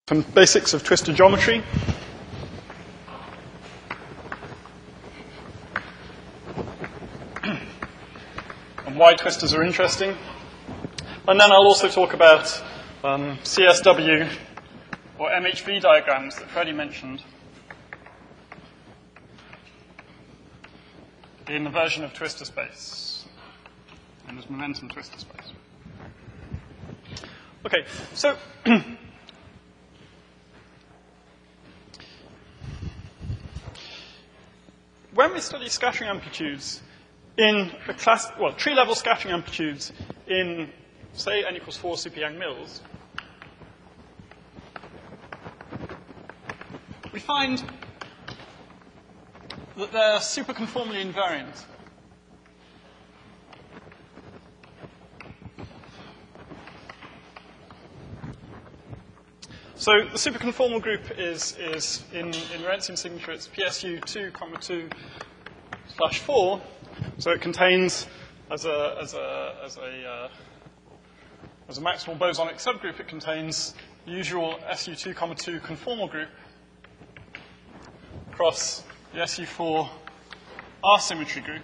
Some basics of twistor geometry. And why twistors are interesting. And then I'll also talk about CSW or MHV diagrams that Freddie mentioned in the version of twistor space. And there's momentum twistor space. Okay, so when we study scattering amplitudes in a class, well, tree-level scattering amplitudes in, say, n equals 4 super Yang-Mills, we find that they're superconformally invariant. So the superconformal group is in Lorentzian signature, it's PSU 2,2/4. So it contains, as a maximal bosonic subgroup, it contains the usual SU2,2 conformal group across the SU4 R symmetry group.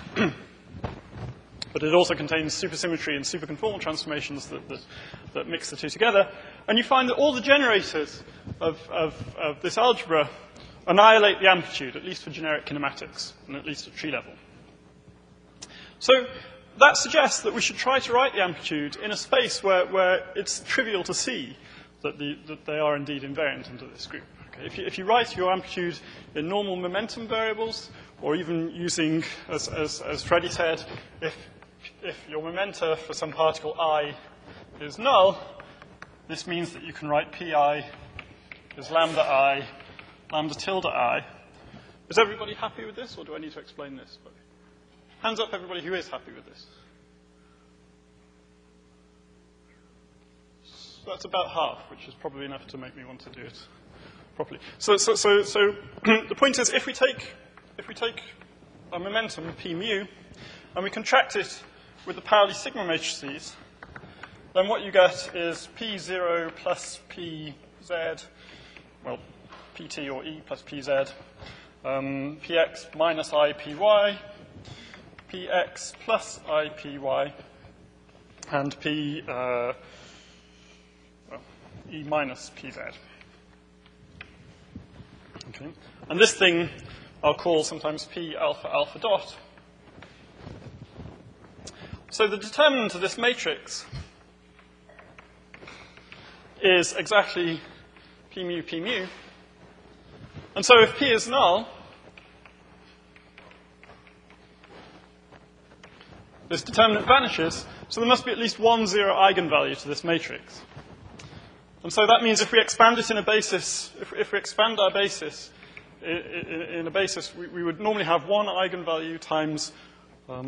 But it also contains supersymmetry and superconformal transformations that mix the two together. And you find that all the generators of this algebra annihilate the amplitude, at least for generic kinematics, and at least at tree level. So that suggests that we should try to write the amplitude in a space where it's trivial to see that they are indeed invariant into this group. Okay? If you write your amplitude in normal momentum variables, or even using, as Freddie said, if your momenta for some particle I is null, this means that you can write Pi is lambda I, lambda tilde I. Is everybody happy with this, or do I need to explain this? Hands up, everybody who is happy with this. So that's about half, which is probably enough to make me want to do it properly. So the point is, if we take a momentum, P mu, and we contract it with the Pauli sigma matrices, then what you get is P0 plus Pz, well, Pt or E plus Pz, Px minus IPy, Px plus IPy, and E minus Pz. Okay. And this thing I'll call sometimes P alpha alpha dot. So the determinant of this matrix is exactly P mu, P mu. And so if P is null, this determinant vanishes, so there must be at least one zero eigenvalue to this matrix. And so that means if we expand it in a basis, if we expand our basis in a basis, we would normally have one eigenvalue times a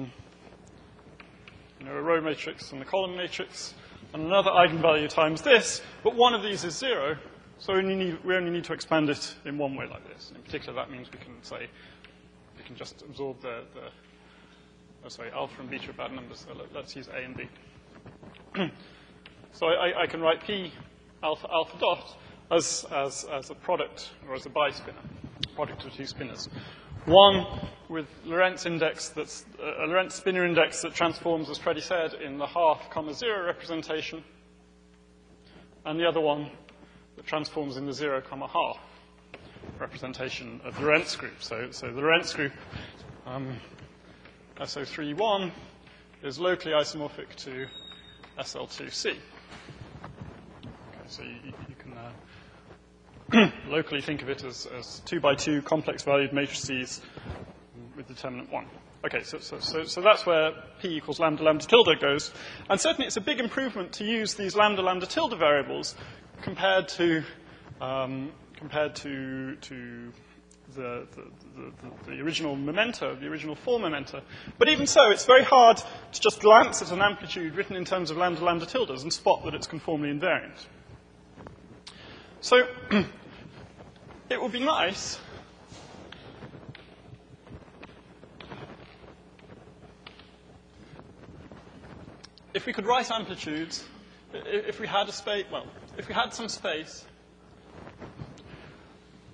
row matrix and the column matrix, and another eigenvalue times this, but one of these is zero, so we only need to expand it in one way like this. In particular, that means we can say, we can just absorb alpha and beta are bad numbers, so let's use A and B. So I can write P alpha alpha dot as a product, or as a bispinner, product of two spinners. One with Lorentz index that's a Lorentz spinor index that transforms, as Freddie said, in the 0.5, representation, and the other one that transforms in the 0.5 representation of the Lorentz group. So the Lorentz group, SO3-1, is locally isomorphic to SL2C. Okay, so you can locally think of it as 2x2 complex valued matrices with determinant 1. Okay, so that's where P equals lambda lambda tilde goes. And certainly it's a big improvement to use these lambda lambda tilde variables compared to the original momenta, the original four momenta. But even so, it's very hard to just glance at an amplitude written in terms of lambda lambda tildes and spot that it's conformally invariant. So it would be nice if we could write amplitudes, if we had a space, well, if we had some space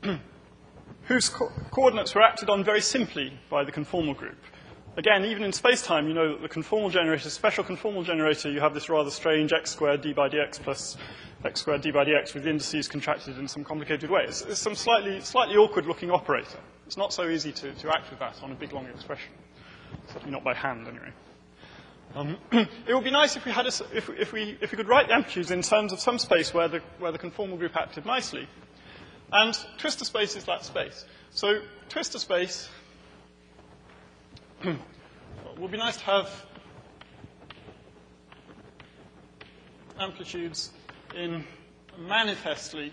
whose coordinates were acted on very simply by the conformal group. Again, even in space-time, you know that the conformal generator, special conformal generator, you have this rather strange x squared d by dx plus x squared d by dx with the indices contracted in some complicated way. It's some slightly awkward-looking operator. It's not so easy to act with that on a big, long expression. Certainly not by hand, anyway. It would be nice if we had if we could write the amplitudes in terms of some space where the conformal group acted nicely, and twistor space is that space. So twistor space would be nice to have amplitudes in manifestly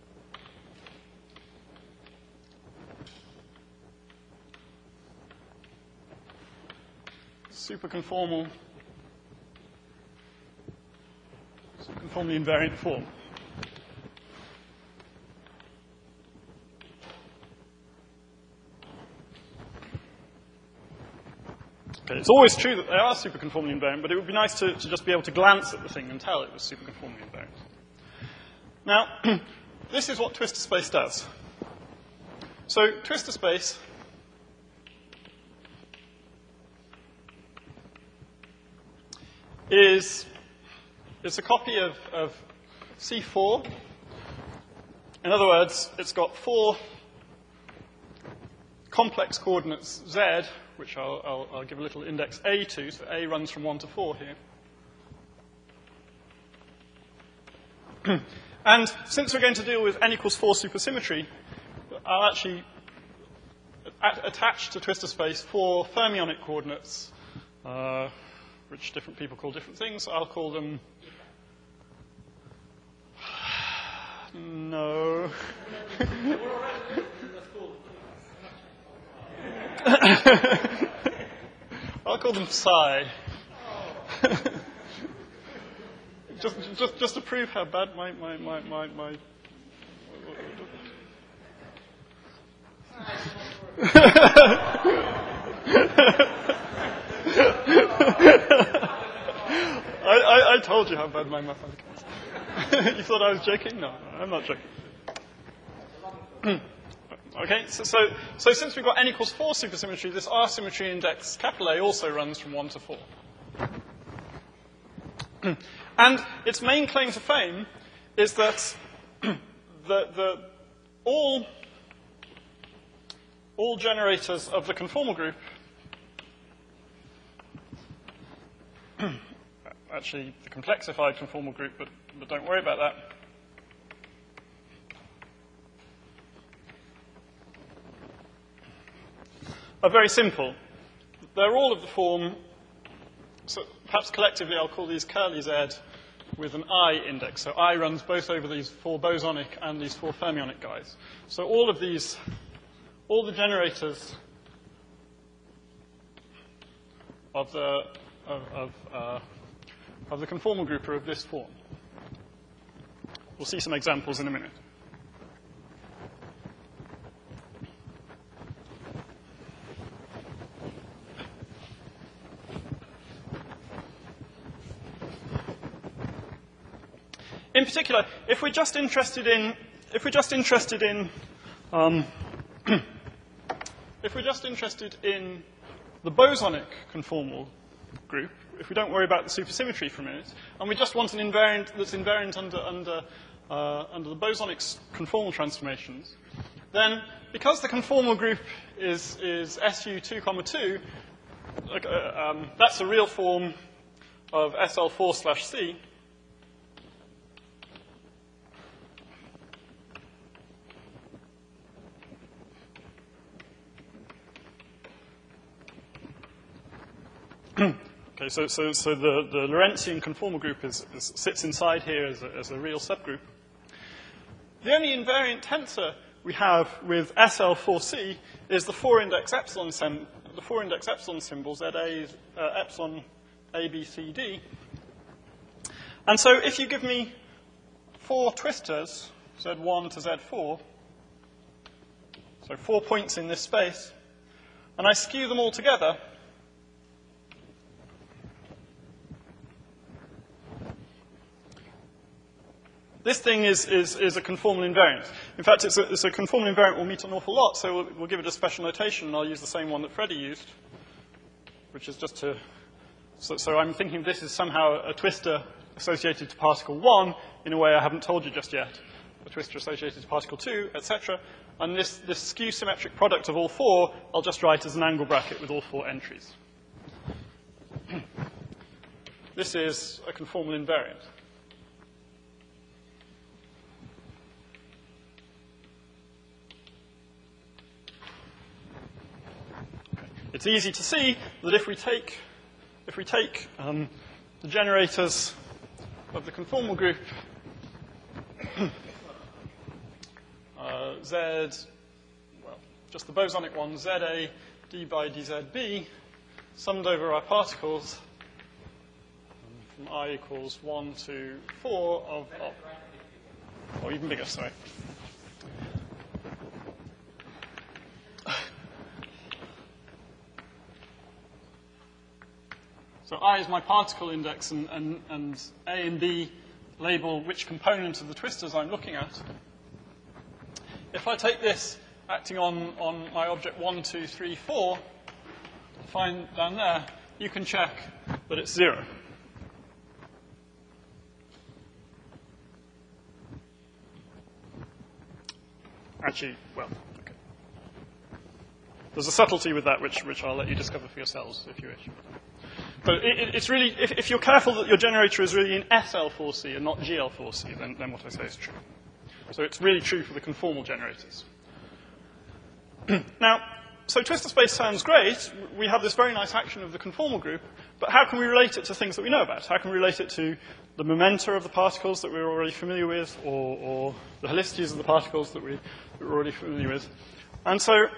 superconformally invariant form. Okay, it's always true that they are superconformally invariant, but it would be nice to just be able to glance at the thing and tell it was superconformally invariant. Now, this is what twistor space does. So twistor space it's a copy of C4. In other words, it's got 4 complex coordinates Z, which I'll give a little index A to. So A runs from 1 to 4 here. And since we're going to deal with n equals 4 supersymmetry, I'll actually attach to twistor space 4 fermionic coordinates, which different people call different things. I'll call them... No. I'll call them psi. just to prove how bad my I told you how bad my mathematics is. You thought I was joking? No, I'm not joking. Okay, so since we've got n equals 4 supersymmetry, this R symmetry index capital A also runs from 1 to 4. And its main claim to fame is that all generators of the conformal group, actually the complexified conformal group, but don't worry about that, are very simple. They're all of the form, so perhaps collectively I'll call these curly Z with an I index. So I runs both over these 4 bosonic and these 4 fermionic guys. So all of these, all the generators of the conformal group are of this form. We'll see some examples in a minute. In particular, if we're just interested in the bosonic conformal group, if we don't worry about the supersymmetry for a minute, and we just want an invariant that's invariant under the bosonic conformal transformations, then because the conformal group is SU 2, 2, that's a real form of SL4/C. Okay, so the Lorentzian conformal group sits inside here as a real subgroup. The only invariant tensor we have with SL4C is the 4-index epsilon symbol ZA epsilon A, B, C, D. And so if you give me 4 twistors, Z1 to Z4, so 4 points in this space, and I skew them all together, this thing is a conformal invariant. In fact, it's a conformal invariant we'll meet an awful lot, so we'll give it a special notation, and I'll use the same one that Freddie used, which is just to... So I'm thinking this is somehow a twistor associated to particle 1 in a way I haven't told you just yet, a twistor associated to particle 2, etc. And this skew-symmetric product of all 4, I'll just write as an angle bracket with all 4 entries. This is a conformal invariant. It's easy to see that if we take the generators of the conformal group Z, well, just the bosonic one, ZA d by dzB, summed over our particles from I equals 1 to 4 of or even bigger, sorry. So I is my particle index, and A and B label which component of the twistors I'm looking at. If I take this acting on my object 1, 2, 3, 4, find down there, you can check that it's 0. Actually, well, okay. There's a subtlety with that which I'll let you discover for yourselves if you wish. But it's really, if you're careful that your generator is really in SL4C and not GL4C, then what I say is true. So it's really true for the conformal generators. Now, so twistor space sounds great. We have this very nice action of the conformal group, but how can we relate it to things that we know about? How can we relate it to the momenta of the particles that we're already familiar with, or the helicities of the particles that we're already familiar with? And so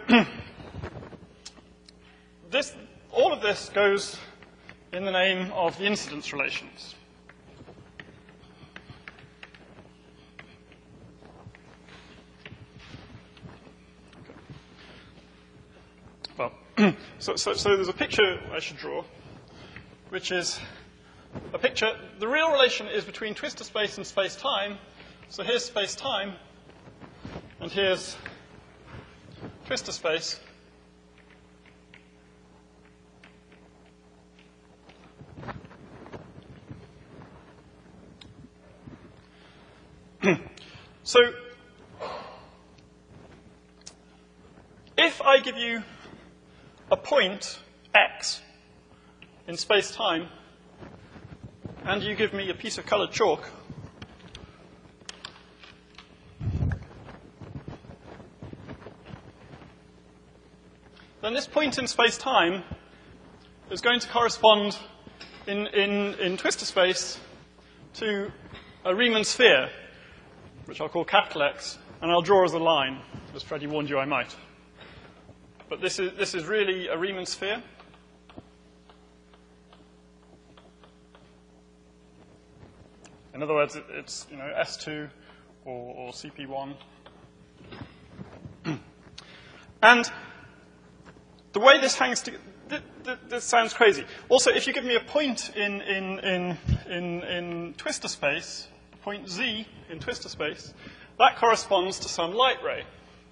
all of this goes in the name of the incidence relations. Well, so there's a picture I should draw, which is a picture. The real relation is between twistor space and space-time. So here's space-time, and here's twistor space. So if I give you a point x in space-time, and you give me a piece of colored chalk, then this point in space-time is going to correspond in twistor space to a Riemann sphere, which I'll call capital X, and I'll draw as a line, as Freddie warned you I might. But this is really a Riemann sphere. In other words, it's S2 or CP1. And the way this hangs together, this sounds crazy. Also, if you give me a point in twistor space, point Z in twistor space, that corresponds to some light ray.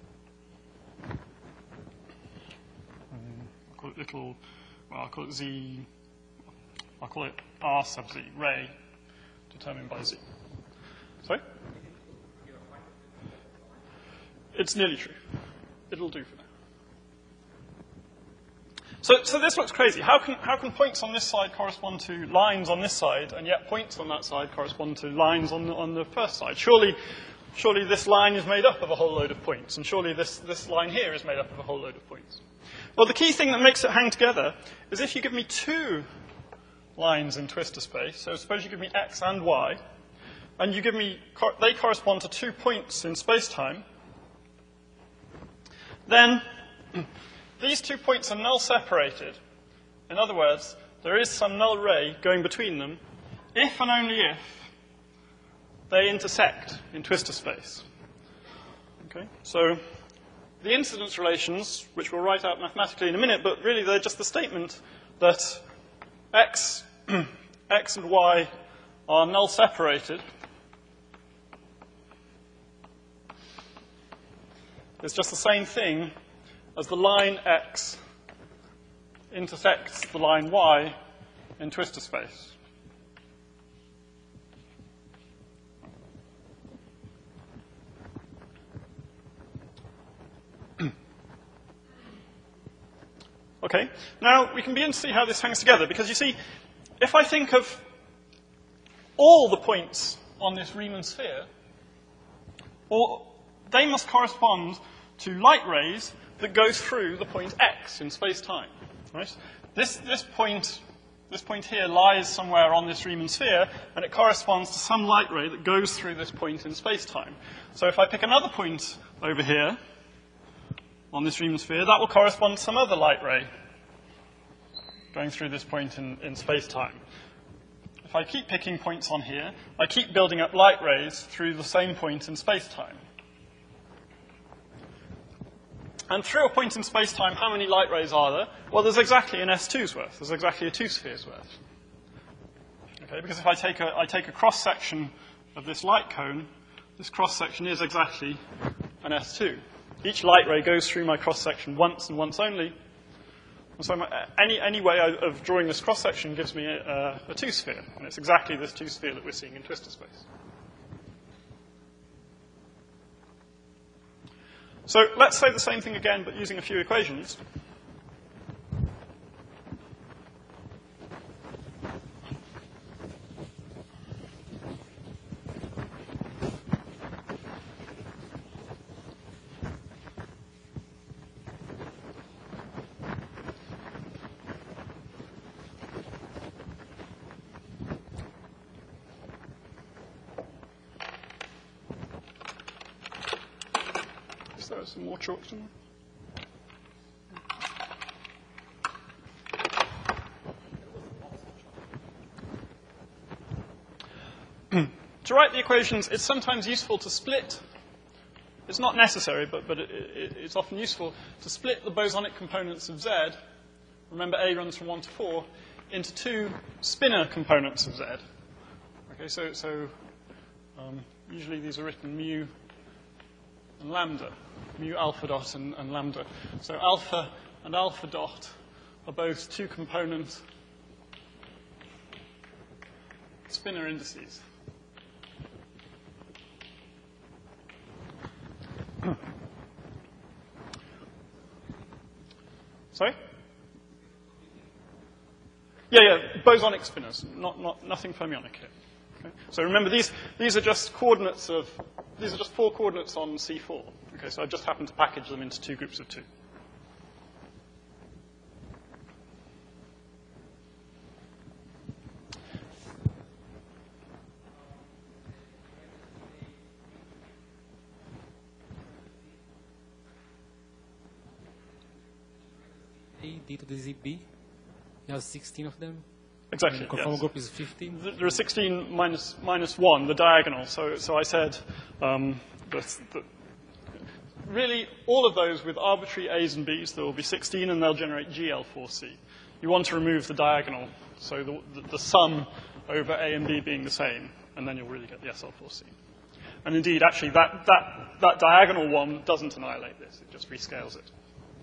I'll call it Z, I'll call it R sub Z, ray, determined by Z. Sorry? It's nearly true. It'll do for now. So this looks crazy. How can points on this side correspond to lines on this side, and yet points on that side correspond to lines on the first side? Surely this line is made up of a whole load of points, and surely this line here is made up of a whole load of points. Well, the key thing that makes it hang together is if you give me two lines in twistor space, so suppose you give me x and y, and you give me, they correspond to 2 points in space-time, then these 2 points are null separated. In other words, there is some null ray going between them if and only if they intersect in twistor space. Okay? So the incidence relations, which we'll write out mathematically in a minute, but really they're just the statement that x and y are null separated is just the same thing as the line x intersects the line y in twistor space. Okay, now we can begin to see how this hangs together, because you see, if I think of all the points on this Riemann sphere, they must correspond to light rays that go through the point x in space-time. Right? This point here lies somewhere on this Riemann sphere, and it corresponds to some light ray that goes through this point in space-time. So if I pick another point over here on this Riemann sphere, that will correspond to some other light ray going through this point in space-time. If I keep picking points on here, I keep building up light rays through the same point in space-time. And through a point in space-time, how many light rays are there? Well, there's exactly an S2's worth. There's exactly a 2 spheres worth. Okay, because if I take a cross-section of this light cone, this cross-section is exactly an S2. Each light ray goes through my cross-section once and once only. And so any way of drawing this cross-section gives me a 2 sphere. And it's exactly this 2 sphere that we're seeing in twistor space. So let's say the same thing again, but using a few equations. So some more chalk somewhere. To write the equations, it's sometimes useful to split. It's not necessary, but it's often useful to split the bosonic components of Z. Remember, A runs from 1 to 4, into 2 spinor components of Z. Okay, so usually these are written mu and lambda, mu alpha dot and lambda. So alpha and alpha dot are both 2-component spinor indices. Sorry? Yeah, bosonic spinors, nothing fermionic here. Okay? So remember, these are just coordinates of, these are just 4 coordinates on C4. Okay, so I just happened to package them into 2 groups of 2. D to the ZB. You have 16 of them. Exactly. And the conformal yes. group is 15. There are 16 minus 1, the diagonal. So I said really all of those with arbitrary A's and B's, there will be 16, and they'll generate GL4C. You want to remove the diagonal, so the sum over A and B being the same, and then you'll really get the SL4C. And indeed, actually, that diagonal one doesn't annihilate this. It just rescales it.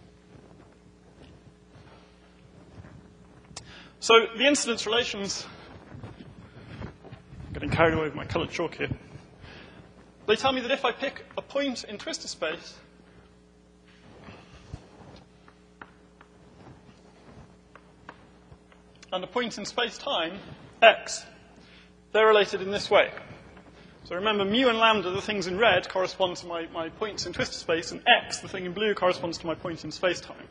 So the incidence relations, I'm getting carried away with my colored chalk here. They tell me that if I pick a point in twistor space, and a point in space-time, x, they're related in this way. So remember, mu and lambda, the things in red, correspond to my points in twistor space, and x, the thing in blue, corresponds to my point in space-time.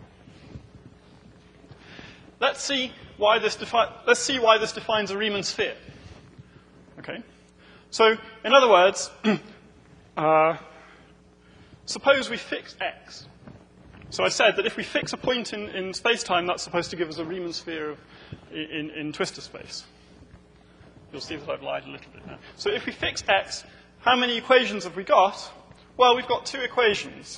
Let's see why this defines a Riemann sphere. Okay? So, in other words, suppose we fix x. So I said that if we fix a point in space-time, that's supposed to give us a Riemann sphere in twistor space. You'll see that I've lied a little bit now. So if we fix x, how many equations have we got? Well, we've got 2 equations.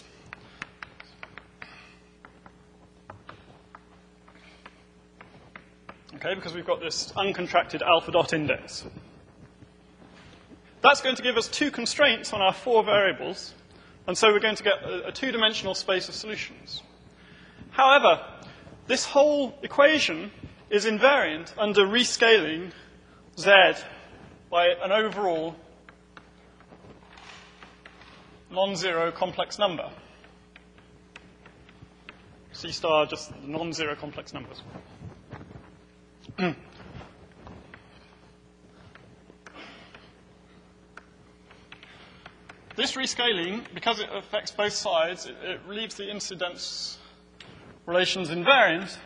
Okay, because we've got this uncontracted alpha dot index. That's going to give us 2 constraints on our 4 variables. And so we're going to get a two-dimensional space of solutions. However, this whole equation is invariant under rescaling Z by an overall non-zero complex number. C star, just non-zero complex numbers. This rescaling, because it affects both sides, it leaves the incidence relations invariant.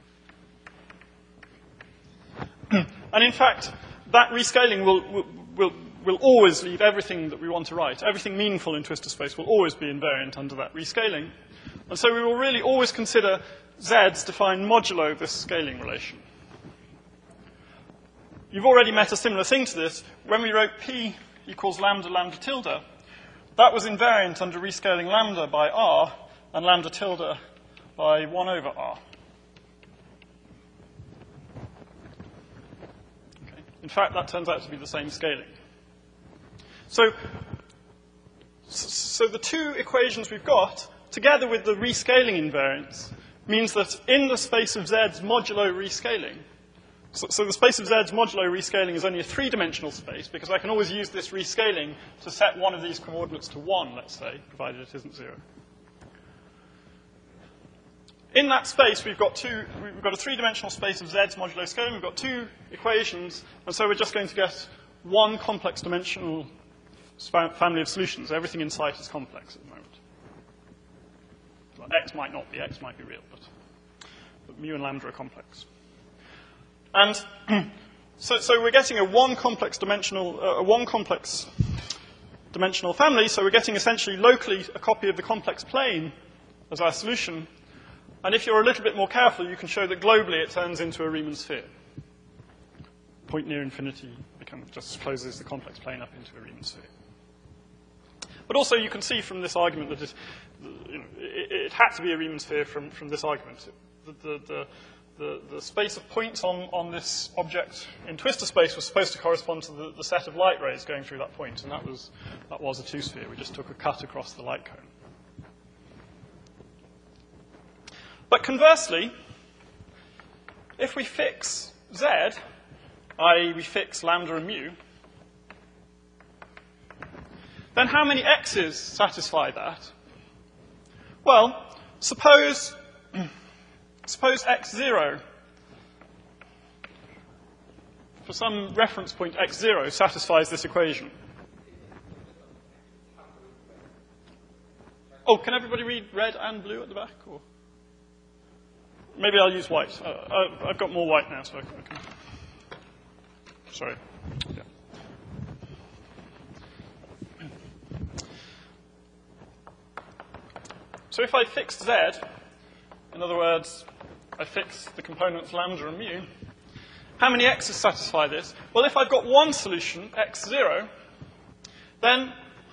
And in fact, that rescaling will always leave everything that we want to write. Everything meaningful in twistor space will always be invariant under that rescaling. And so we will really always consider Z's defined modulo this scaling relation. You've already met a similar thing to this. When we wrote P equals lambda lambda tilde, that was invariant under rescaling lambda by R and lambda tilde by 1 over R. Okay. In fact, that turns out to be the same scaling. So the two equations we've got, together with the rescaling invariance, means that in the space of Z's modulo rescaling, so the space of Z's modulo rescaling is only a three-dimensional space, because I can always use this rescaling to set one of these coordinates to 1, let's say, provided it isn't 0. In that space, we've got a three-dimensional space of Z's modulo scaling. We've got two equations, and so we're just going to get one complex dimensional family of solutions. Everything in sight is complex at the moment. Well, X might not be, X might be real, but mu and lambda are complex. And so we're getting a one complex dimensional family, so we're getting essentially locally a copy of the complex plane as our solution. And if you're a little bit more careful, you can show that globally it turns into a Riemann sphere. Point near infinity just closes the complex plane up into a Riemann sphere. But also you can see from this argument that it had to be a Riemann sphere from this argument. The space of points on this object in twistor space was supposed to correspond to the set of light rays going through that point, and that was a two-sphere. We just took a cut across the light cone. But conversely, if we fix Z, i.e. we fix lambda and mu, then how many x's satisfy that? Well, suppose x0, for some reference point x0, satisfies this equation. Oh, can everybody read red and blue at the back? Or maybe I'll use white. I've got more white now, so I can. Sorry. Yeah. So if I fix Z, in other words, I fix the components lambda and mu, how many x's satisfy this? Well, if I've got one solution, x0, then,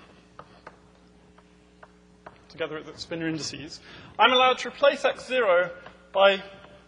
together with the spinor indices, I'm allowed to replace x0 by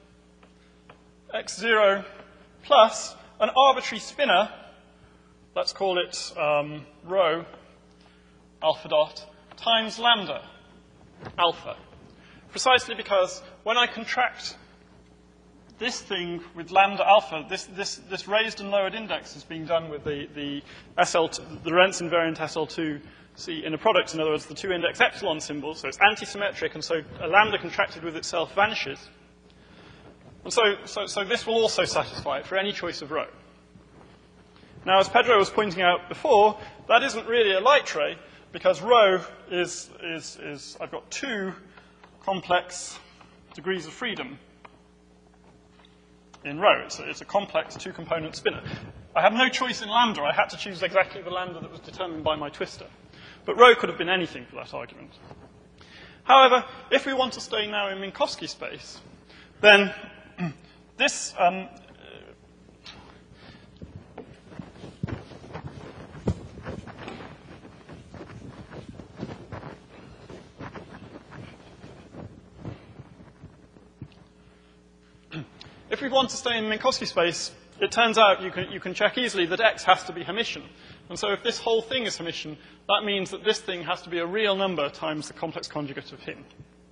x0 plus an arbitrary spinor, let's call it rho alpha dot, times lambda alpha. Precisely because when I contract this thing with lambda alpha, this raised and lowered index is being done with the Lorentz invariant SL2C inner product. In other words, the two index epsilon symbols. So it's antisymmetric, and so a lambda contracted with itself vanishes. And so this will also satisfy it for any choice of rho. Now, as Pedro was pointing out before, that isn't really a light ray, because rho is I've got two complex degrees of freedom in rho. It's a complex two-component spinor. I have no choice in lambda. I had to choose exactly the lambda that was determined by my twistor. But rho could have been anything for that argument. However, if we want to stay now in Minkowski space, then this if we want to stay in Minkowski space, it turns out you can check easily that X has to be Hermitian. And so if this whole thing is Hermitian, that means that this thing has to be a real number times the complex conjugate of him.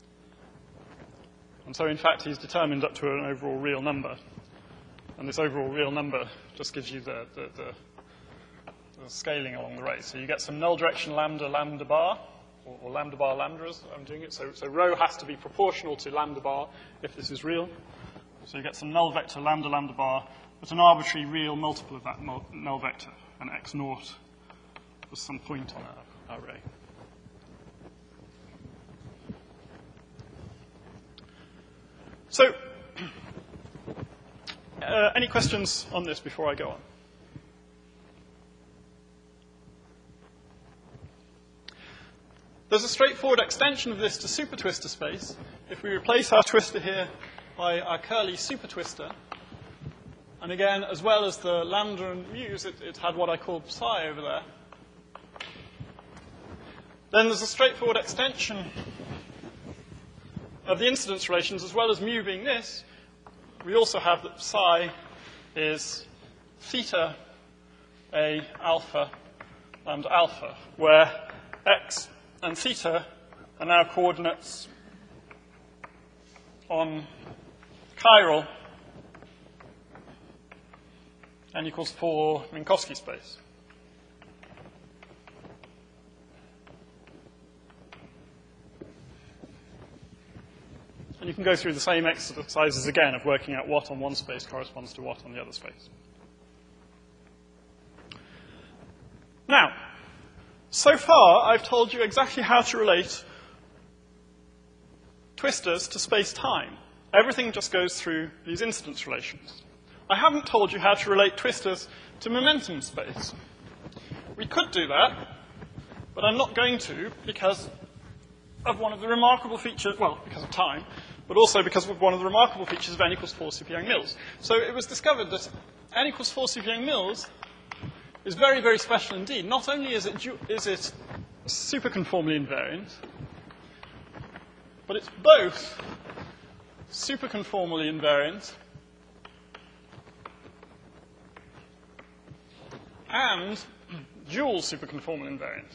And so, in fact, he's determined up to an overall real number. And this overall real number just gives you the scaling along the rate. So you get some null direction lambda bar, or lambda bar lambda as I'm doing it. So rho has to be proportional to lambda bar if this is real. So you get some null vector lambda bar, but an arbitrary real multiple of that null vector, and x naught was some point on our array. So, any questions on this before I go on? There's a straightforward extension of this to super twister space. If we replace our twister here by our curly super twister, and again, as well as the lambda and mu's, it had what I called psi over there. Then there's a straightforward extension of the incidence relations, as well as mu being this. We also have that psi is theta a alpha lambda alpha, where x and theta are now coordinates on chiral n equals 4 Minkowski space. And you can go through the same exercises again of working out what on one space corresponds to what on the other space. Now, so far I've told you exactly how to relate twistors to space-time. Everything just goes through these incidence relations. I haven't told you how to relate twistors to momentum space. We could do that, but I'm not going to because of one of the remarkable features, well, because of time, but also because of one of the remarkable features of n equals 4 Super-Yang-Mills. So it was discovered that n equals 4 Super-Yang-Mills is very, very special indeed. Not only is it superconformally invariant, but it's both superconformally invariant and dual superconformal invariant.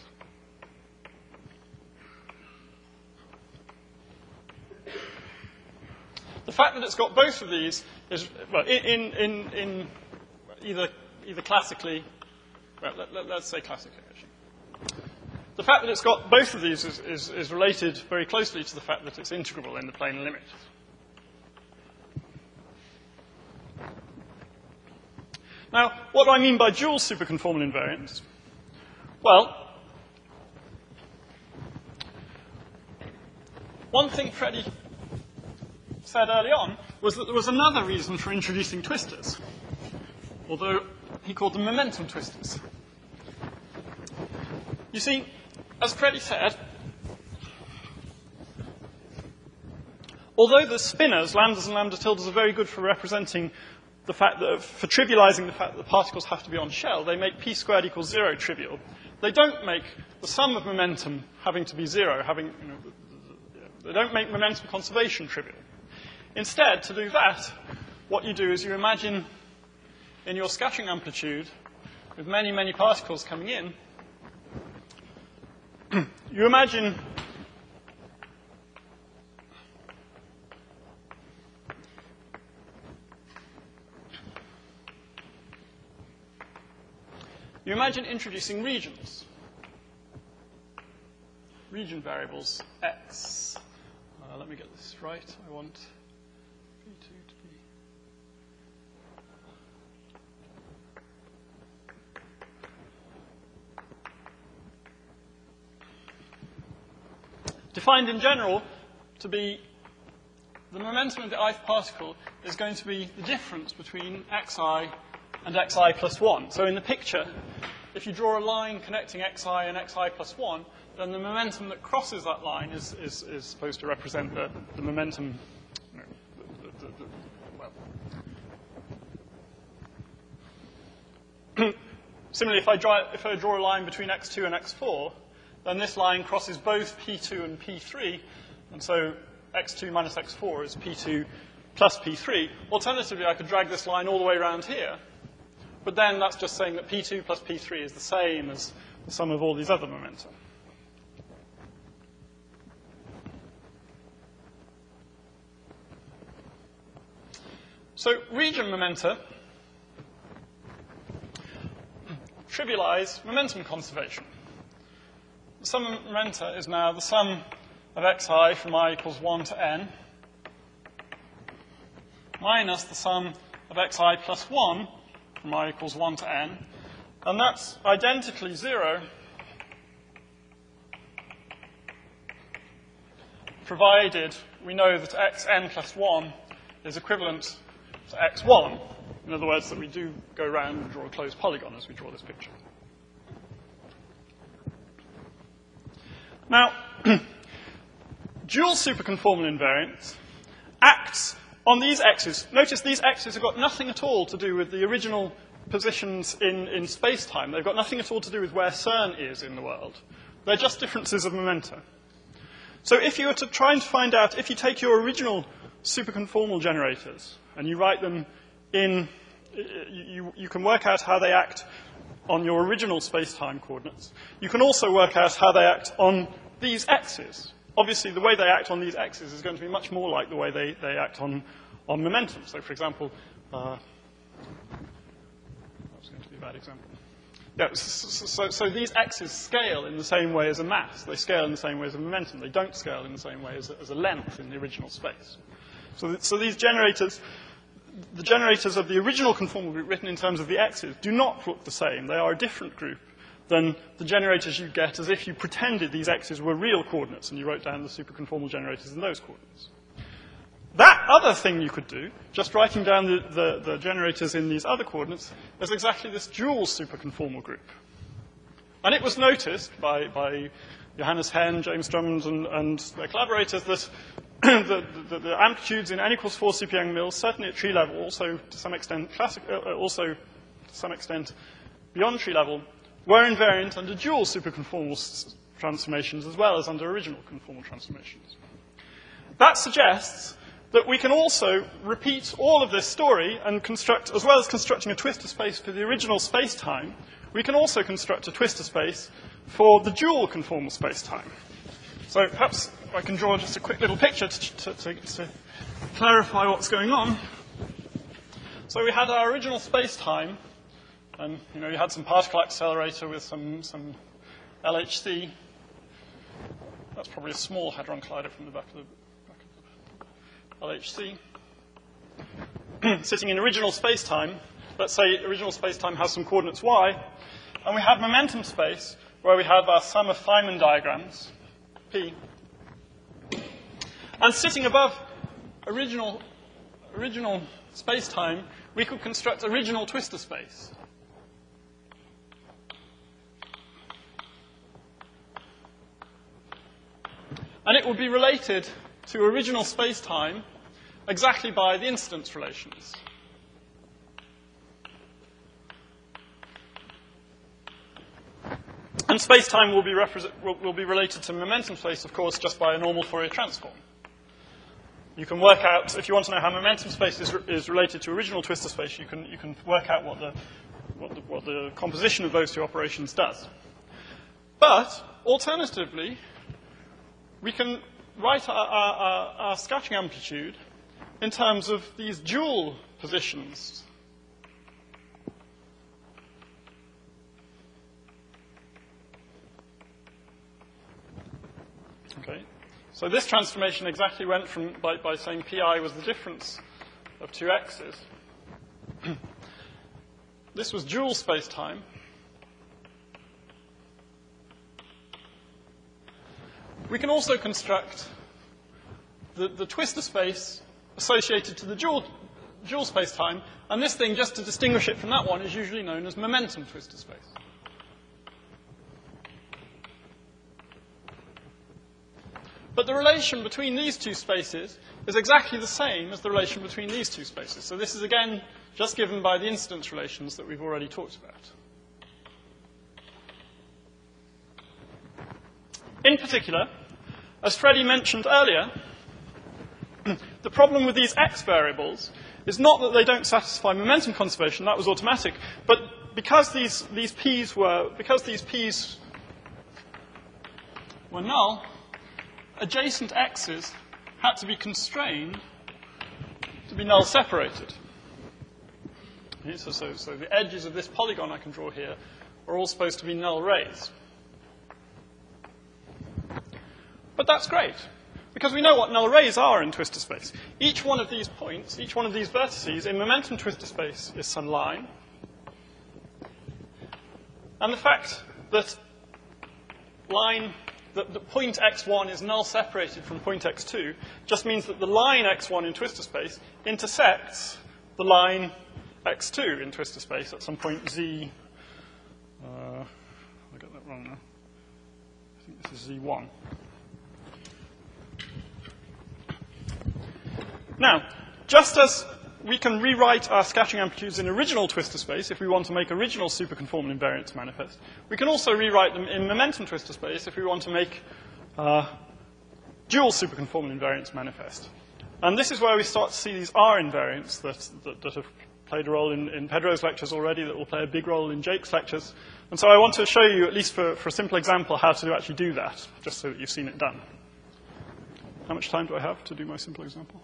The fact that it's got both of these is, well, in either classically, well, let's say classically, actually. The fact that it's got both of these is related very closely to the fact that it's integrable in the plane limit. Now, what do I mean by dual superconformal invariance? Well, one thing Freddie said early on was that there was another reason for introducing twistors, although he called them momentum twistors. You see, as Freddie said, although the spinors, lambdas and lambda tildes, are very good for representing the fact that, for trivializing the fact that the particles have to be on shell, they make p squared equals 0 trivial. They don't make the sum of momentum having to be 0, they don't make momentum conservation trivial. Instead, to do that, what you do is you imagine in your scattering amplitude, with many, many particles coming in, you imagine introducing regions, region variables x. Let me get this right. I want P2 to be defined in general to be the momentum of the ith particle is going to be the difference between xi and xi plus 1. So in the picture, if you draw a line connecting xi and xi plus 1, then the momentum that crosses that line is supposed to represent the momentum. Similarly, if I draw a line between x2 and x4, then this line crosses both p2 and p3, and so x2 minus x4 is p2 plus p3. Alternatively, I could drag this line all the way around here, but then that's just saying that P2 plus P3 is the same as the sum of all these other momenta. So region momenta trivialize momentum conservation. The sum of momenta is now the sum of xi from I equals 1 to n minus the sum of xi plus 1 from I equals 1 to n, and that's identically 0 provided we know that xn plus 1 is equivalent to x1. In other words, that we do go around and draw a closed polygon as we draw this picture. Now, dual superconformal invariance acts on these x's. Notice these x's have got nothing at all to do with the original positions in space-time. They've got nothing at all to do with where CERN is in the world. They're just differences of momenta. So if you were to try and find out, if you take your original superconformal generators and you write them in, you can work out how they act on your original space-time coordinates. You can also work out how they act on these x's. Obviously, the way they act on these x's is going to be much more like the way they act on momentum. So, for example, that was going to be a bad example. Yeah, so these x's scale in the same way as a mass. They scale in the same way as a momentum. They don't scale in the same way as a length in the original space. So these generators, the generators of the original conformal group written in terms of the x's, do not look the same. They are a different group than the generators you get as if you pretended these x's were real coordinates and you wrote down the superconformal generators in those coordinates. That other thing you could do, just writing down the generators in these other coordinates, is exactly this dual superconformal group. And it was noticed by Johannes Henn, James Drummond, and their collaborators that the amplitudes in n equals 4 CP Young-Mills, certainly at tree level, also to some extent beyond tree level, were invariant under dual superconformal transformations as well as under original conformal transformations. That suggests that we can also repeat all of this story and construct, as well as constructing a twistor space for the original space-time, we can also construct a twistor space for the dual conformal space-time. So perhaps I can draw just a quick little picture to clarify what's going on. So we had our original space-time, and you had some particle accelerator with some LHC. That's probably a small hadron collider from the back of the LHC. Sitting in original space-time, let's say original space-time has some coordinates y, and we have momentum space where we have our sum of Feynman diagrams, P. And sitting above original space-time, we could construct original twistor space. And it would be related to original space-time exactly by the incidence relations. And space-time will be related to momentum space, of course, just by a normal Fourier transform. You can work out, if you want to know how momentum space is related to original twistor space, you can work out what the composition of those two operations does. But, alternatively, we can write our scattering amplitude in terms of these dual positions. Okay. So this transformation exactly went from by saying pi was the difference of two x's. This was dual space-time. We can also construct the twistor space associated to the dual space-time, and this thing, just to distinguish it from that one, is usually known as momentum twistor space. But the relation between these two spaces is exactly the same as the relation between these two spaces. So this is, again, just given by the incidence relations that we've already talked about. In particular, as Freddie mentioned earlier, the problem with these x variables It's not that they don't satisfy momentum conservation, that was automatic, but because these P's were null, adjacent x's had to be constrained to be null separated. Okay, so the edges of this polygon I can draw here are all supposed to be null rays. But that's great, because we know what null rays are in twistor space. Each one of these points, each one of these vertices in momentum twistor space is some line. And the fact that the point x1 is null separated from point x2 just means that the line x1 in twistor space intersects the line x2 in twistor space at some point z. I got that wrong now. I think this is z1. Now, just as we can rewrite our scattering amplitudes in original twistor space if we want to make original superconformal invariants manifest, we can also rewrite them in momentum twistor space if we want to make dual superconformal invariants manifest. And this is where we start to see these R invariants that have played a role in Pedro's lectures already, that will play a big role in Jake's lectures. And so I want to show you, at least for a simple example, how to actually do that, just so that you've seen it done. How much time do I have to do my simple example?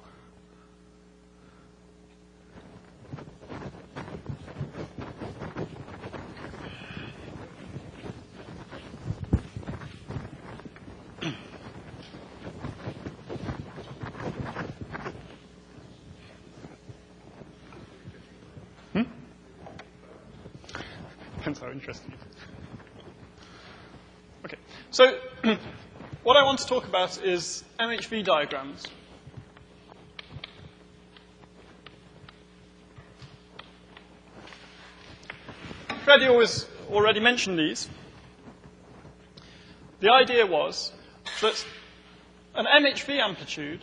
Depends how interesting it is. Okay, so what I want to talk about is MHV diagrams. Freddie already mentioned these. The idea was that an MHV amplitude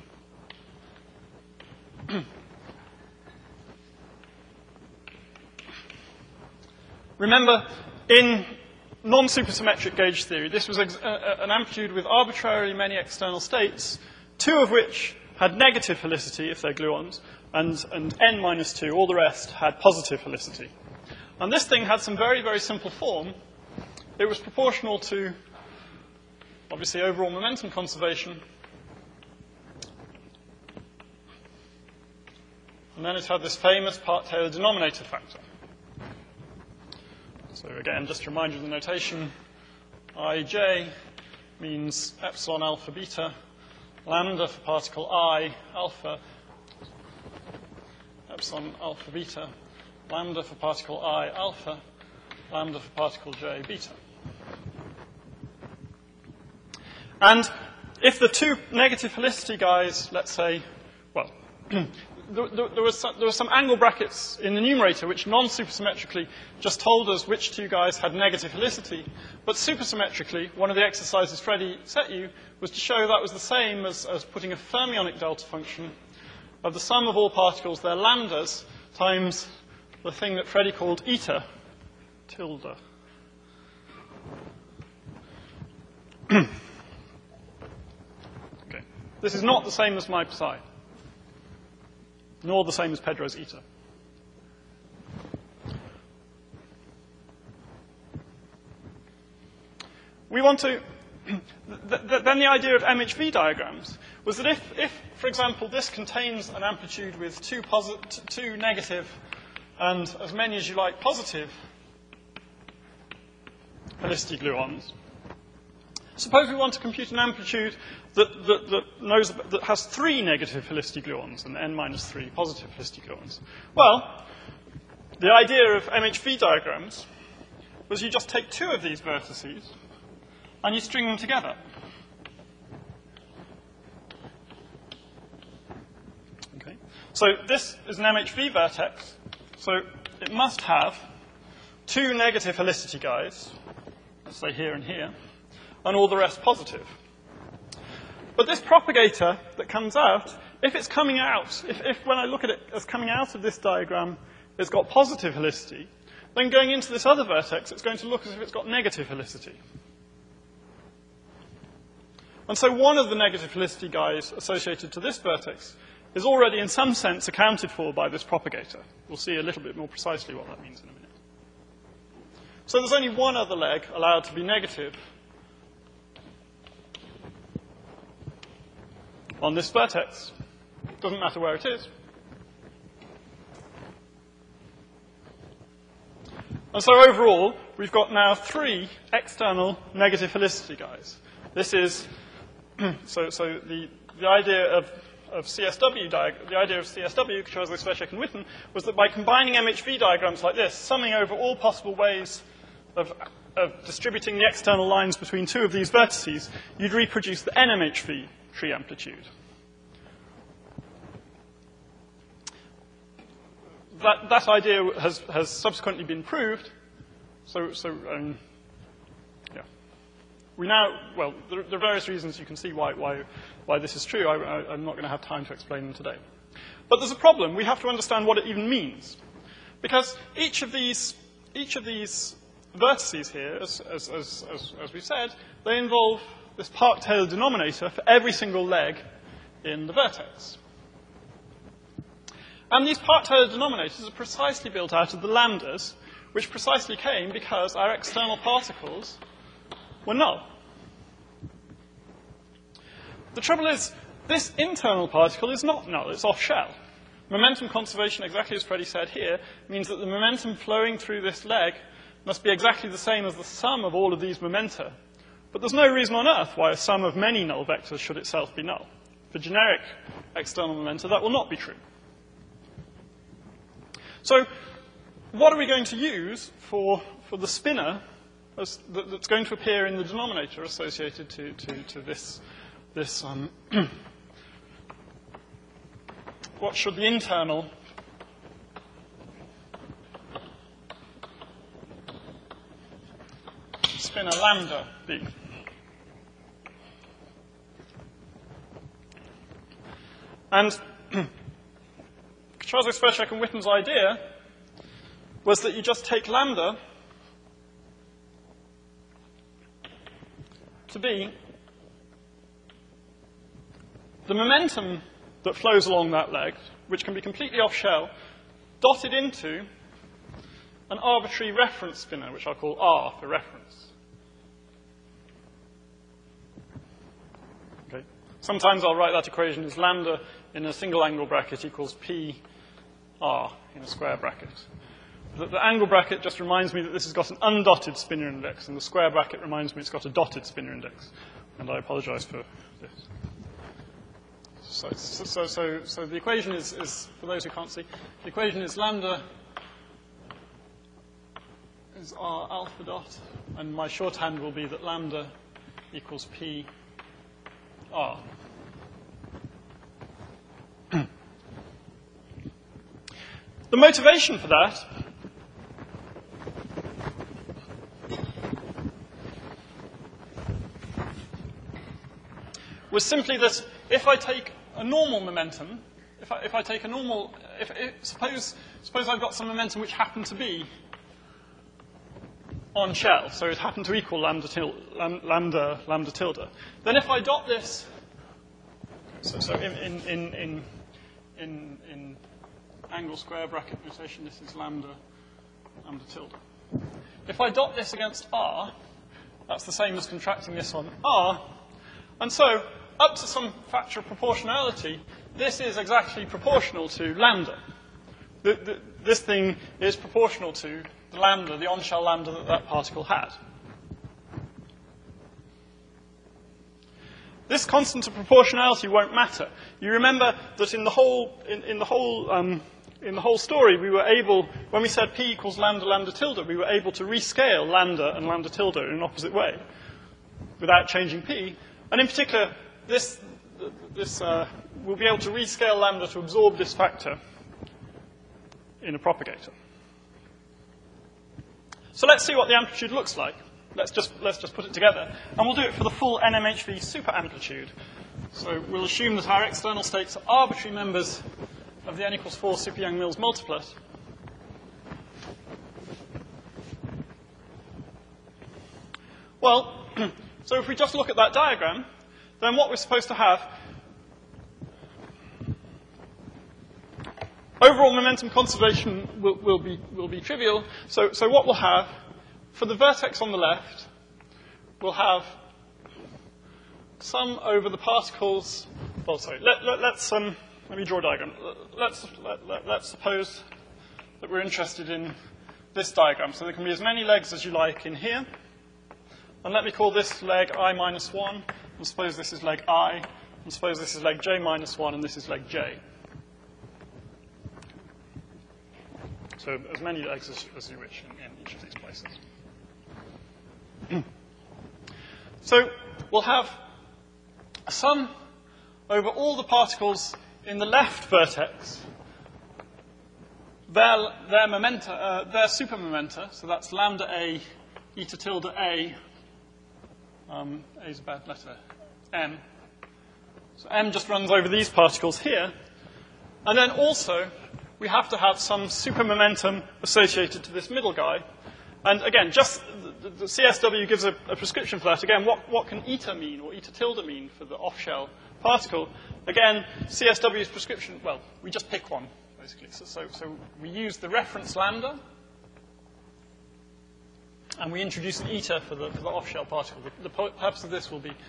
remember, in non-supersymmetric gauge theory, this was an amplitude with arbitrarily many external states, 2 of which had negative helicity if they're gluons, and n minus 2, all the rest had positive helicity. And this thing had some very, very simple form. It was proportional to, obviously, overall momentum conservation. And then it had this famous part-Taylor denominator factor. So again, just to remind you of the notation, ij means epsilon alpha beta, lambda for particle I alpha, epsilon alpha beta, lambda for particle I alpha, lambda for particle j beta. And if the 2 negative helicity guys, let's say, well, there were some angle brackets in the numerator which non-supersymmetrically just told us which 2 guys had negative helicity. But supersymmetrically, one of the exercises Freddie set you was to show that was the same as putting a fermionic delta function of the sum of all particles, their lambdas, times the thing that Freddie called eta tilde. Okay. This is not the same as my psi, nor the same as Pedro's eta. We want to, then the idea of MHV diagrams was that if, for example, this contains an amplitude with 2 negative and as many as you like positive helicity gluons, suppose we want to compute an amplitude that has 3 negative helicity gluons and n minus 3 positive helicity gluons. Well, the idea of MHV diagrams was you just take 2 of these vertices and you string them together. Okay. So this is an MHV vertex, so it must have 2 negative helicity guys, let's say here and here, and all the rest positive. But this propagator that comes out, if it's coming out, if when I look at it as coming out of this diagram, it's got positive helicity, then going into this other vertex, it's going to look as if it's got negative helicity. And so one of the negative helicity guys associated to this vertex is already in some sense accounted for by this propagator. We'll see a little bit more precisely what that means in a minute. So there's only one other leg allowed to be negative on this vertex. Doesn't matter where it is. And so overall, we've got now 3 external negative helicity guys. This is, so the idea of CSW, the idea of CSW, Kucharczyk, Sverchek, and Witten, was that by combining MHV diagrams like this, summing over all possible ways of distributing the external lines between 2 of these vertices, you'd reproduce the NMHV tree amplitude. That idea has subsequently been proved. Yeah. We now, well, there are various reasons you can see why this is true. I'm not going to have time to explain them today. But there's a problem. We have to understand what it even means. Because each of these vertices here, as we said, they involve this Park-Taylor denominator for every single leg in the vertex. And these Park-Taylor denominators are precisely built out of the lambdas, which precisely came because our external particles were null. The trouble is, this internal particle is not null, it's off-shell. Momentum conservation, exactly as Freddie said here, means that the momentum flowing through this leg must be exactly the same as the sum of all of these momenta. But there's no reason on earth why a sum of many null vectors should itself be null. For generic external momenta, that will not be true. So what are we going to use for the spinner that's going to appear in the denominator associated to this what should the internal spinner lambda be? And Kucharczyk, Sverchek, and Witten's idea was that you just take lambda to be the momentum that flows along that leg, which can be completely off-shell, dotted into an arbitrary reference spinner, which I'll call R for reference. Okay. Sometimes I'll write that equation as lambda in a single angle bracket equals P R in a square bracket. The angle bracket just reminds me that this has got an undotted spinor index, and the square bracket reminds me it's got a dotted spinor index. And I apologize for this. So the equation is, for those who can't see, the equation is lambda is R alpha dot, and my shorthand will be that lambda equals P R. The motivation for that was simply that if I take a normal momentum, if I take a normal, suppose I've got some momentum which happened to be on shell, so it happened to equal lambda tilde. Then if I dot this, so in angle square bracket notation, this is lambda tilde. If I dot this against R, that's the same as contracting this on R. And so, up to some factor of proportionality, this is exactly proportional to lambda. This thing is proportional to the lambda, the on-shell lambda that particle had. This constant of proportionality won't matter. You remember that in the whole story, we were able, when we said P equals lambda tilde, we were able to rescale lambda and lambda tilde in an opposite way without changing P. And in particular, we'll be able to rescale lambda to absorb this factor in a propagator. So let's see what the amplitude looks like. Let's just put it together. And we'll do it for the full NMHV super amplitude. So we'll assume that our external states are arbitrary members of the n equals 4 super Yang-Mills multiplet. Well, so if we just look at that diagram, then what we're supposed to have Overall momentum conservation will be trivial. So what we'll have, for the vertex on the left, we'll have sum over the particles. Well, sorry. Let me draw a diagram. Let's suppose that we're interested in this diagram. So there can be as many legs as you like in here. And let me call this leg I minus 1. And suppose this is leg I. And suppose this is leg j minus 1, and this is leg j. So as many legs as you wish in each of these places. So we'll have a sum over all the particles in the left vertex, their momenta, their supermomenta, so that's lambda A, eta tilde A, A is a bad letter, M. So M just runs over these particles here. And then also, we have to have some supermomentum associated to this middle guy. And again, just the CSW gives a prescription for that. Again, what can eta mean, or eta tilde mean for the off-shell particle? Again, CSW's prescription, well, we just pick one, basically. So we use the reference lambda, and we introduce an eta for the off-shell particle. The purpose of this will be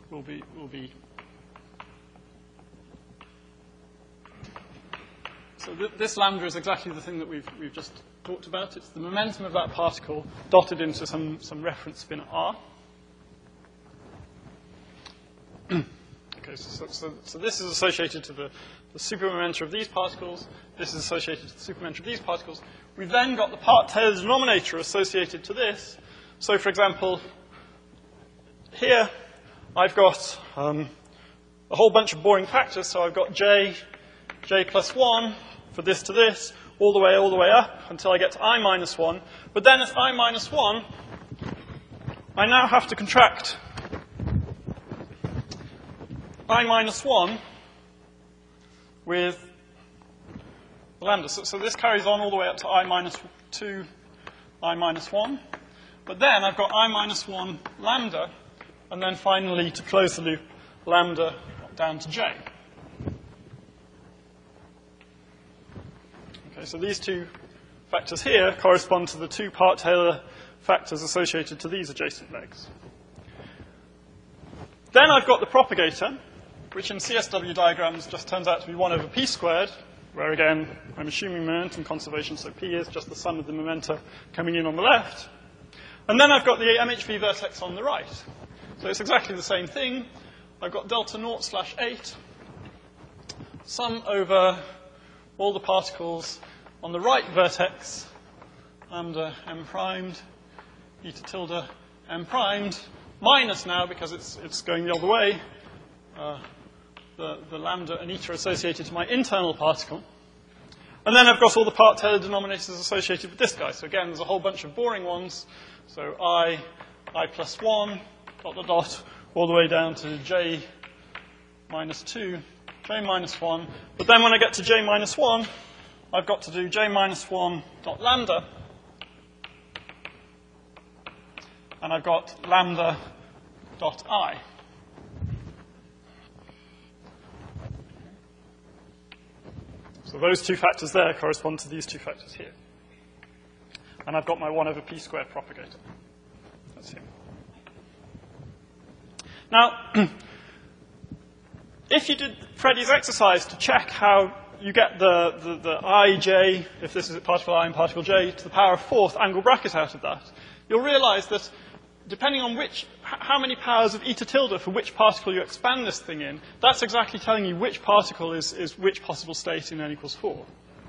so this lambda is exactly the thing that we've just talked about. It's the momentum of that particle dotted into some reference spin r. Okay, so this is associated to the supermomenta of these particles. This is associated to the supermomenta of these particles. We've then got the part-Taylor denominator associated to this. So, for example, here I've got a whole bunch of boring factors. So I've got j plus 1 for this to this, all the way up until I get to I minus 1. But then at I minus 1, I now have to contract I minus 1 with lambda. So this carries on all the way up to I minus 2, I minus 1. But then I've got I minus 1 lambda, and then finally, to close the loop, lambda down to j. Okay, so these two factors here correspond to the two part-Taylor factors associated to these adjacent legs. Then I've got the propagator, which in CSW diagrams just turns out to be 1 over p squared, where again, I'm assuming momentum conservation, so p is just the sum of the momenta coming in on the left. And then I've got the MHV vertex on the right. So it's exactly the same thing. I've got delta naught slash 8, sum over all the particles on the right vertex, lambda m primed, eta tilde m primed, minus now, because it's going the other way, the lambda and eta associated to my internal particle. And then I've got all the part-Taylor denominators associated with this guy. So again, there's a whole bunch of boring ones. So I plus 1, all the way down to j minus 2, j minus 1. But then when I get to j minus 1, I've got to do j minus 1 dot lambda. And I've got lambda dot I. So those two factors there correspond to these two factors here. And I've got my 1 over p squared propagator. That's here. Now, if you did Freddy's exercise to check how you get the ij, if this is particle I and particle j, to the power of 4th angle bracket out of that, you'll realize that depending on how many powers of eta tilde for which particle you expand this thing in, that's exactly telling you which particle is which possible state in n equals 4.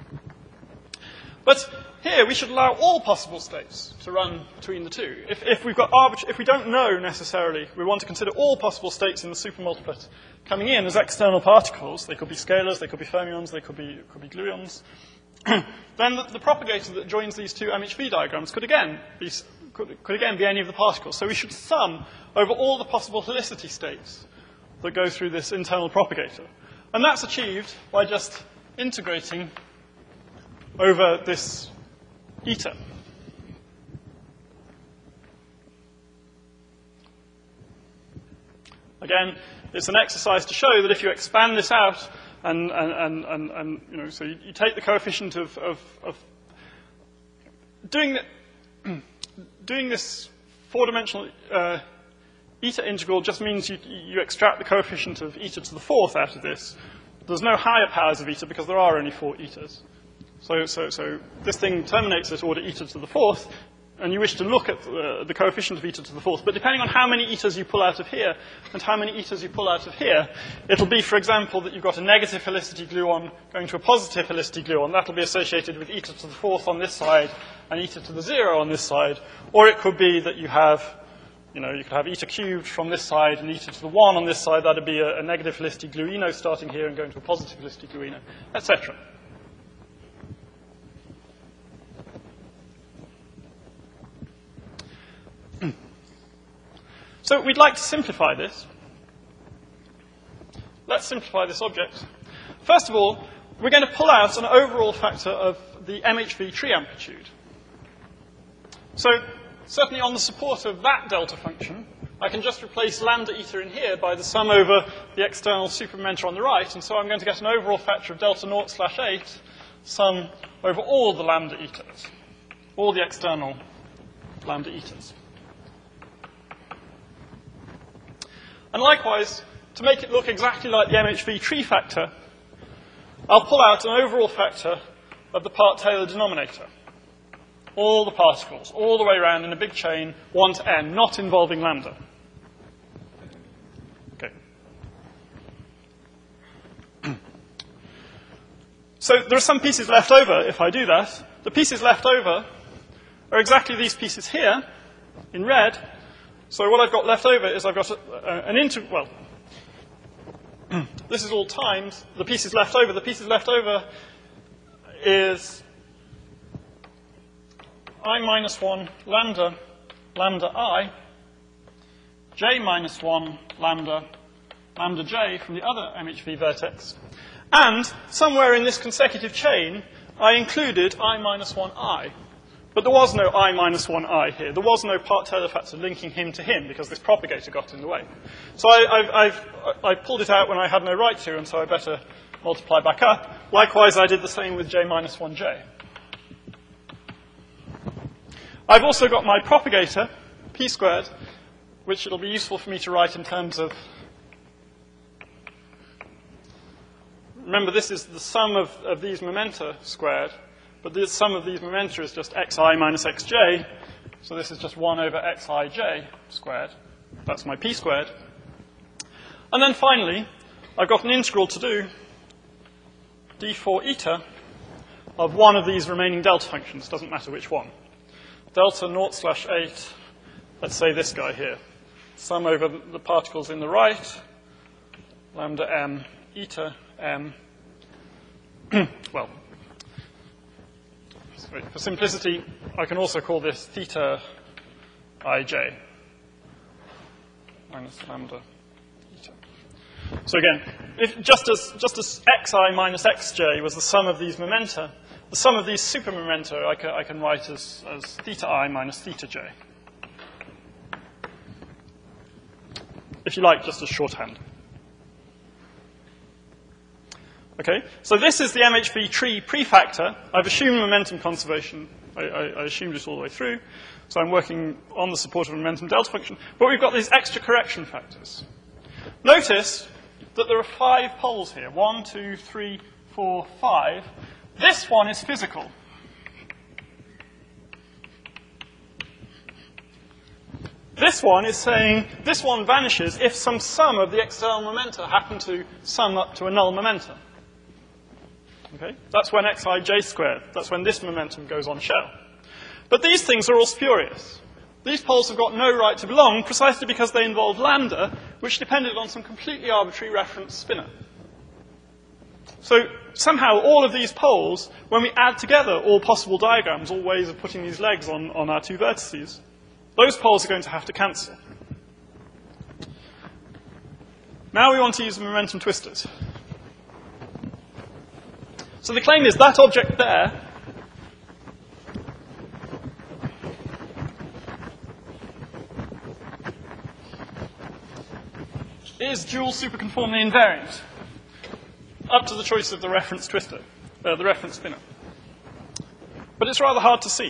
But here, we should allow all possible states to run between the two. If we don't know necessarily, we want to consider all possible states in the supermultiplet coming in as external particles. They could be scalars, they could be fermions, they could be gluons. Then the propagator that joins these two MHV diagrams could again be any of the particles. So we should sum over all the possible helicity states that go through this internal propagator. And that's achieved by just integrating over this eta. Again, it's an exercise to show that if you expand this out And you know, so you take the coefficient of doing this four-dimensional eta integral just means you extract the coefficient of eta to the fourth out of this. There's no higher powers of eta because there are only 4 etas. So this thing terminates at order eta to the fourth, and you wish to look at the coefficient of eta to the fourth. But depending on how many etas you pull out of here and how many etas you pull out of here, it'll be, for example, that you've got a negative helicity gluon going to a positive helicity gluon. That'll be associated with eta to the fourth on this side and eta to the 0 on this side. Or it could be that you have, you know, you could have eta cubed from this side and eta to the 1 on this side. That'd be a negative helicity gluino starting here and going to a positive helicity gluino, etc. So we'd like to simplify this. Let's simplify this object. First of all, we're going to pull out an overall factor of the MHV tree amplitude. So certainly on the support of that delta function, I can just replace lambda eta in here by the sum over the external supermomenta on the right, and so I'm going to get an overall factor of delta 0/8 sum over all the lambda etas, all the external lambda etas. And likewise, to make it look exactly like the MHV tree factor, I'll pull out an overall factor of the part-Taylor denominator. All the particles, all the way around in a big chain, 1 to n, not involving lambda. Okay. So there are some pieces left over if I do that. The pieces left over are exactly these pieces here, in red. So what I've got left over is I've got an integral, well, this is all times the pieces left over. The pieces left over is I minus 1 lambda, lambda I, j minus 1 lambda, lambda j from the other MHV vertex. And somewhere in this consecutive chain, I included I minus 1 I. But there was no I minus 1 I here. There was no part-Taylor factor linking him to him because this propagator got in the way. So I pulled it out when I had no right to, and so I better multiply back up. Likewise, I did the same with j minus 1j. I've also got my propagator, p squared, which it'll be useful for me to write in terms of, remember this is the sum of these momenta squared, but the sum of these momenta is just xi minus xj, so this is just 1 over xij squared. That's my p squared. And then finally, I've got an integral to do, d4 eta, of one of these remaining delta functions, doesn't matter which one. Delta 0/8, let's say this guy here. Sum over the particles in the right, lambda m, eta m. Well, for simplicity, I can also call this theta ij minus lambda eta. So again, if just as xi minus xj was the sum of these momenta, the sum of these supermomenta I can write as theta I minus theta j. If you like, just as shorthand. Okay, so this is the MHV tree prefactor. I've assumed momentum conservation. I assumed it all the way through. So I'm working on the support of a momentum delta function. But we've got these extra correction factors. Notice that there are 5 poles here. 1, 2, 3, 4, 5. This one is physical. This one is saying this one vanishes if some sum of the external momenta happen to sum up to a null momentum. Okay? That's when xij squared. That's when this momentum goes on shell. But these things are all spurious. These poles have got no right to belong precisely because they involve lambda, which depended on some completely arbitrary reference spinner. So somehow all of these poles, when we add together all possible diagrams, all ways of putting these legs on our 2 vertices, those poles are going to have to cancel. Now we want to use the momentum twisters. So the claim is that object there is dual superconformally invariant. up to the choice of the reference twister, the reference spinner. But it's rather hard to see.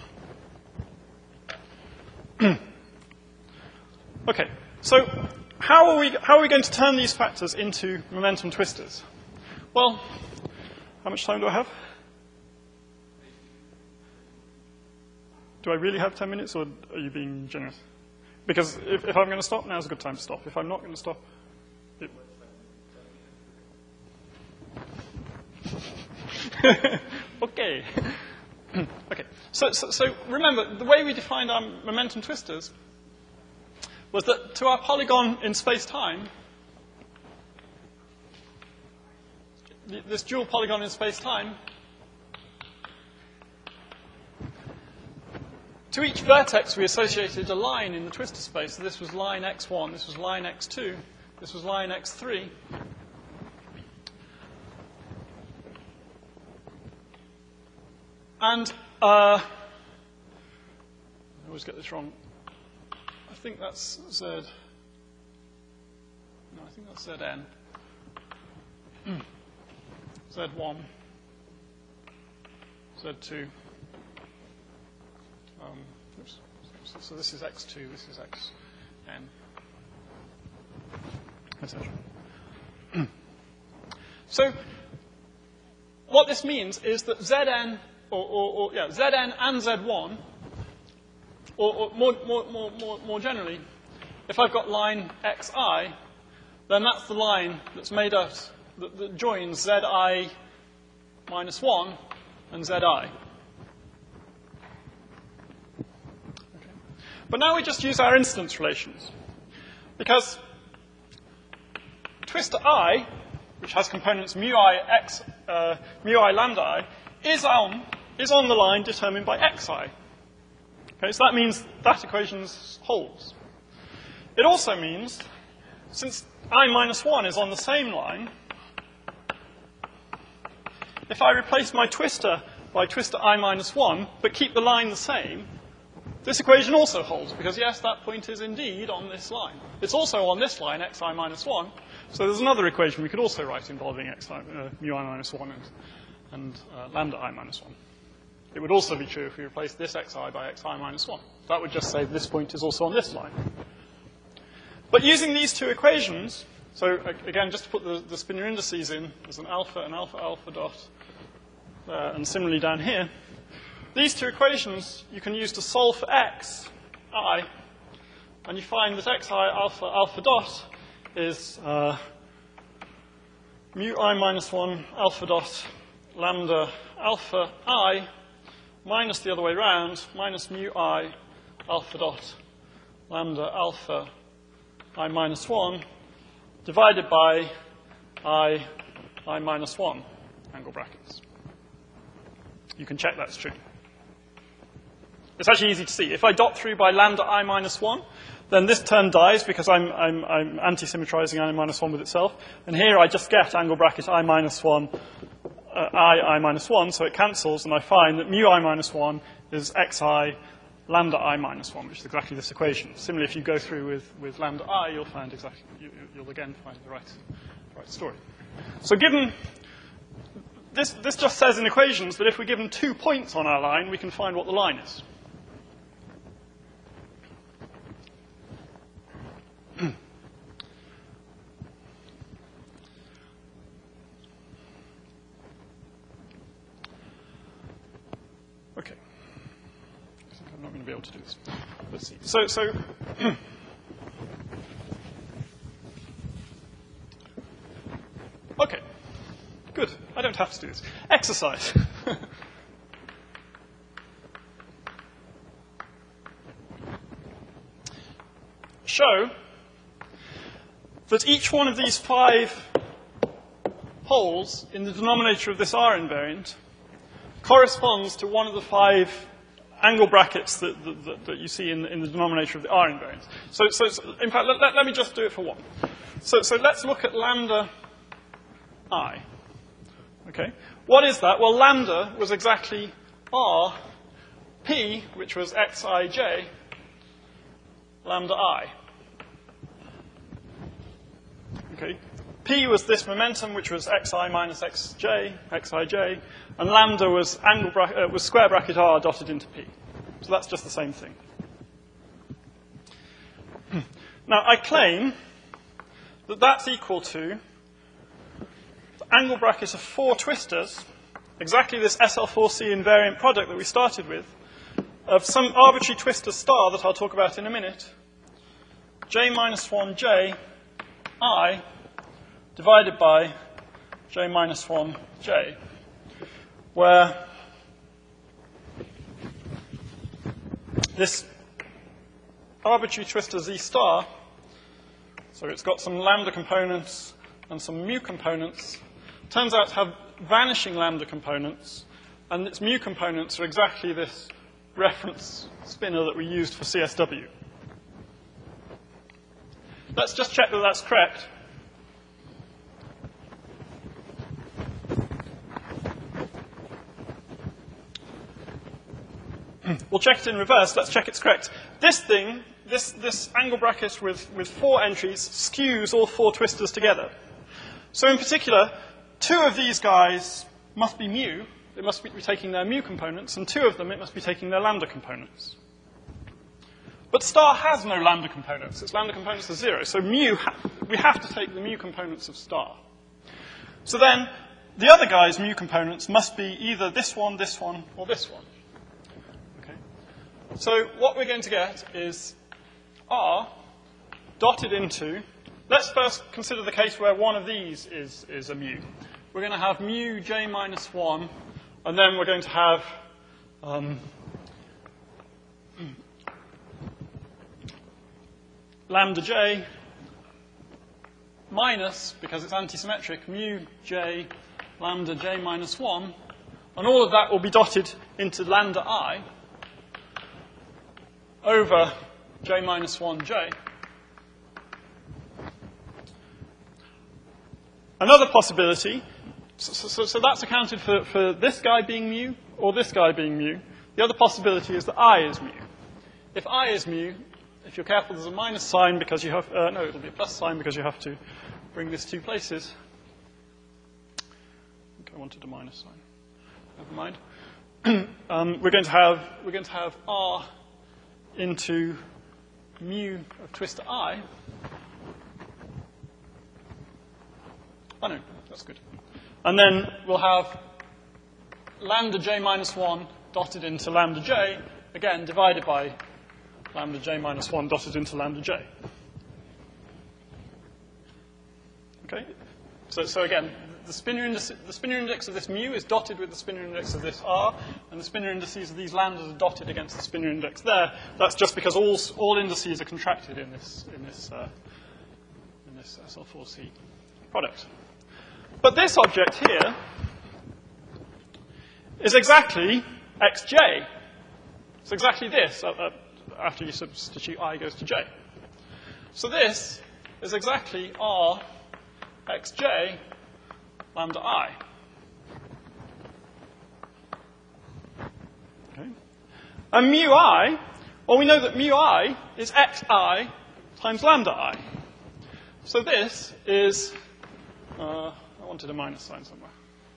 Okay, so how are we going to turn these factors into momentum twisters? Well, how much time do I have? Do I really have 10 minutes, or are you being generous? Because if I'm going to stop, now's a good time to stop. If I'm not going to stop... Okay. Okay. So remember, the way we defined our momentum twisters was that to our polygon in space-time, this dual polygon in space-time, to each vertex we associated a line in the twistor space. So this was line x1, this was line x2, this was line x3. And I always get this wrong. I think that's Z. No, I think that's Zn. Z1, Z2. Oops. So this is x2, this is xn, etc. So what this means is that Zn, Zn and Z1, or more generally, if I've got line xi, then that's the line that's made up, that joins Zi minus 1 and Zi. Okay. But now we just use our instance relations. Because twistor I, which has components mu I lambda I, is on the line determined by xi. Okay, so that means that equation holds. It also means, since I minus 1 is on the same line, if I replace my twister by twistor I minus 1, but keep the line the same, this equation also holds, because yes, that point is indeed on this line. It's also on this line, xi minus 1, so there's another equation we could also write involving mu I minus 1 and lambda I minus 1. It would also be true if we replaced this xi by xi minus 1. That would just say this point is also on this line. But using these two equations, so again, just to put the spinor indices in, there's an alpha dot, and similarly down here, these two equations you can use to solve for xi, and you find that xi alpha dot is mu I minus 1 alpha dot lambda alpha I minus the other way around, minus mu I alpha dot lambda alpha I minus 1 divided by I minus 1, angle brackets. You can check that's true. It's actually easy to see. If I dot through by lambda I minus 1, then this term dies because I'm anti-symmetrizing I minus 1 with itself. And here I just get angle bracket I minus 1, I minus 1, so it cancels, and I find that mu I minus 1 is xi lambda I minus 1, which is exactly this equation. Similarly, if you go through with lambda I, you'll find exactly, you'll again find the right story. So given, this just says in equations that if we're given 2 points on our line, we can find what the line is. Okay. I think I'm not going to be able to do this. Let's see. So okay. Good. I don't have to do this. Exercise. Show that each one of these 5 poles in the denominator of this R invariant corresponds to one of the 5 angle brackets that you see in the denominator of the R invariant. So in fact, let me just do it for one. So let's look at lambda I. Okay. What is that? Well, lambda was exactly R P, which was xij, lambda I. Okay. P was this momentum, which was xi minus xj, xij, and lambda was was square bracket r dotted into P. So that's just the same thing. Now, I claim that that's equal to the angle bracket of 4 twisters, exactly this SL4C invariant product that we started with, of some arbitrary twistor star that I'll talk about in a minute, j minus 1j I divided by j minus 1j, where this arbitrary twistor z star, so it's got some lambda components and some mu components, turns out to have vanishing lambda components, and its mu components are exactly this reference spinor that we used for CSW. Let's just check that that's correct. We'll check it in reverse. Let's check it's correct. This thing, this angle bracket with 4 entries, skews all 4 twistors together. So in particular, 2 of these guys must be mu. It must be taking their mu components, and 2 of them, it must be taking their lambda components. But star has no lambda components. Its lambda components are 0. So mu, we have to take the mu components of star. So then, the other guy's mu components must be either this one, or this one. Okay. So what we're going to get is R dotted into, let's first consider the case where one of these is a mu. We're going to have mu j minus 1, and then we're going to have lambda j minus, because it's antisymmetric, mu j lambda j minus 1, and all of that will be dotted into lambda I over j minus 1j. Another possibility, so that's accounted for this guy being mu or this guy being mu. The other possibility is that I is mu. If I is mu, if you're careful, there's a minus sign because you have, no, it'll be a plus sign because you have to bring this 2 places. I think I wanted a minus sign. Never mind. We're going to have R into mu of twistor I. Oh, no, that's good. And then we'll have lambda j minus 1 dotted into lambda j, again, divided by lambda j minus 1 dotted into lambda j. Okay? So again, the spinor index of this mu is dotted with the spinor index of this R, and the spinor indices of these lambdas are dotted against the spinor index there. That's just because all indices are contracted in this SL4C product. But this object here is exactly xj. It's exactly this after you substitute I goes to j. So this is exactly R xj lambda I. Okay. And mu I, well, we know that mu I is xi times lambda I. So this is, I wanted a minus sign somewhere.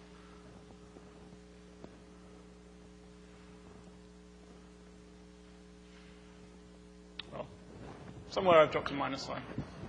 Well, somewhere I've dropped a minus sign.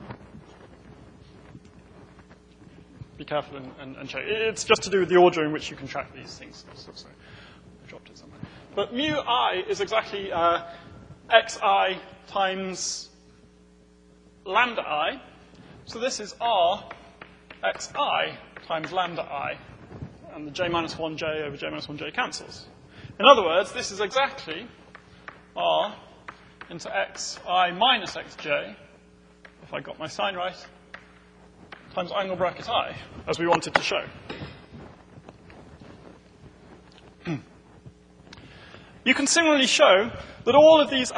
Be careful and check. It's just to do with the order in which you can track these things. So I dropped it somewhere. But mu I is exactly xi times lambda I. So this is R xi times lambda I, and the j minus 1j over j minus 1j cancels. In other words, this is exactly R into xi minus xj, if I got my sign right, times angle bracket I, as we wanted to show. You can similarly show that all of these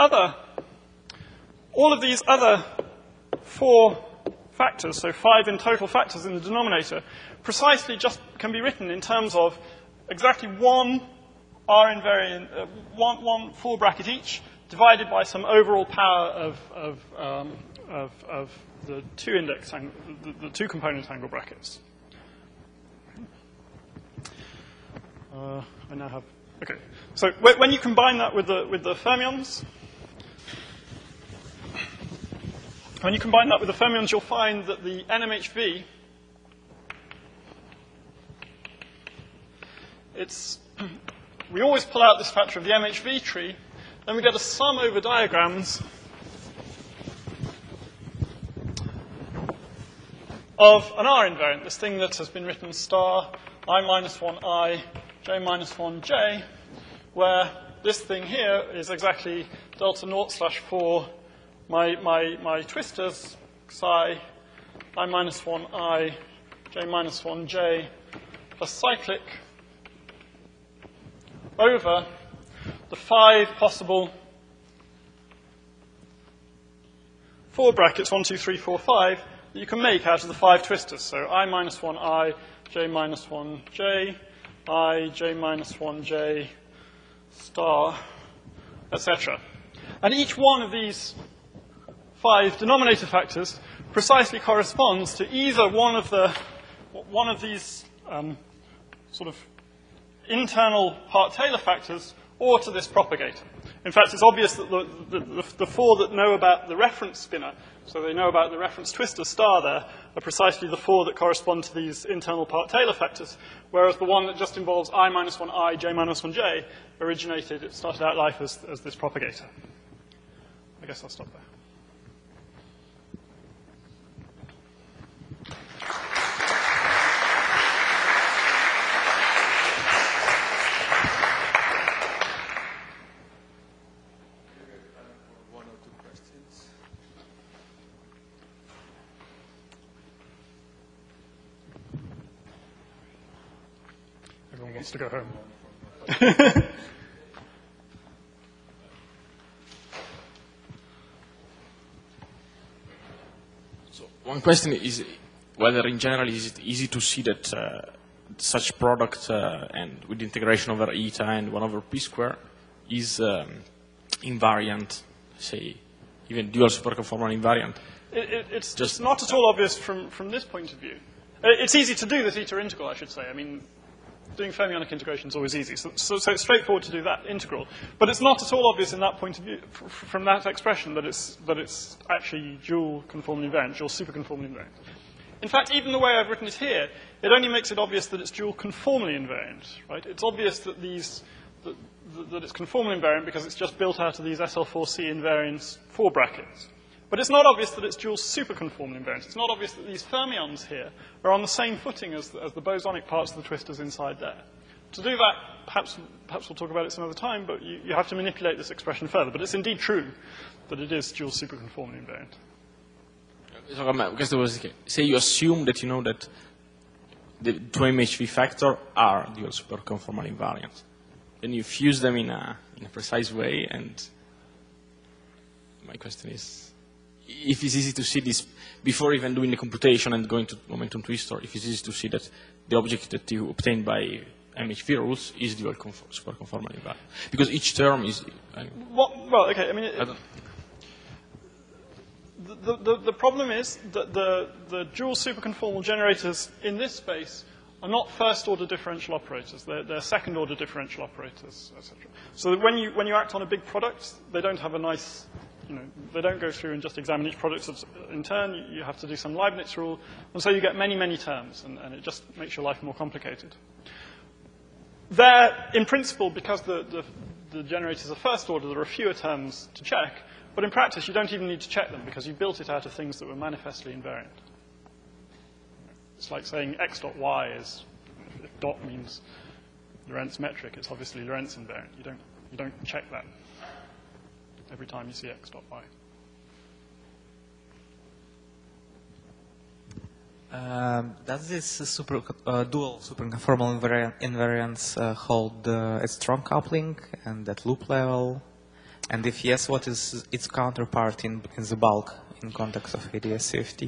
other 4 factors, so 5 in total factors in the denominator, precisely just can be written in terms of exactly one R invariant, one full bracket each, divided by some overall power of of the two component angle brackets. I now have, okay. So when you combine that with the fermions, you'll find that the NMHV, we always pull out this factor of the MHV tree, then we get a sum over diagrams of an R invariant, this thing that has been written star I minus 1I, J minus 1J, where this thing here is exactly delta naught slash 4, my twistors, psi, I minus 1I, J minus 1J, plus cyclic, over the 5 possible 4 brackets, 1, 2, 3, 4, 5, that you can make out of the 5 twistors. So I minus 1I, J minus 1J, I, J minus 1J, star, etc. And each one of these 5 denominator factors precisely corresponds to either one of these sort of internal part-Taylor factors or to this propagator. In fact, it's obvious that the 4 that know about the reference spinner, so they know about the reference twistor star there, are precisely the 4 that correspond to these internal part-Taylor factors, whereas the one that just involves I minus 1I, J minus 1J, it started out life as this propagator. I guess I'll stop there. Everyone wants to go home. So one question is whether in general is it easy to see that such product and with integration over eta and 1 over p square is invariant, say, even dual superconformal invariant? It's just not at all obvious from this point of view. It's easy to do the theta integral, I should say. I mean, doing fermionic integration is always easy. So it's straightforward to do that integral. But it's not at all obvious in that point of view, from that expression, that it's actually dual conformal invariant, dual superconformal invariant. In fact, even the way I've written it here, it only makes it obvious that it's dual conformally invariant, right? It's obvious that that it's conformal invariant because it's just built out of these SL4C invariants 4 brackets. But it's not obvious that it's dual superconformal invariant. It's not obvious that these fermions here are on the same footing as the bosonic parts of the twistors inside there. To do that, perhaps we'll talk about it some other time, but you have to manipulate this expression further. But it's indeed true that it is dual superconformal invariant. So, say you assume that you know that the 2MHV factor are dual superconformal invariant. Then you fuse them in a precise way, and my question is, if it's easy to see this before even doing the computation and going to momentum twistor, if it's easy to see that the object that you obtained by MHV rules is dual superconformal invariant. Because each term is... Well, okay, I mean... The problem is that the dual superconformal generators in this space are not first-order differential operators. They're second-order differential operators, etc. So that when you act on a big product, they don't have a nice... they don't go through and just examine each product in turn. You have to do some Leibniz rule. And so you get many, many terms, and it just makes your life more complicated. There, in principle, because the generators are first order, there are fewer terms to check. But in practice, you don't even need to check them because you built it out of things that were manifestly invariant. It's like saying x dot y is, if dot means Lorentz metric, it's obviously Lorentz invariant. You don't check that every time you see x dot y. Does this dual superconformal invariance hold a strong coupling and at loop level? And if yes, what is its counterpart in the bulk in context of ADS-CFT?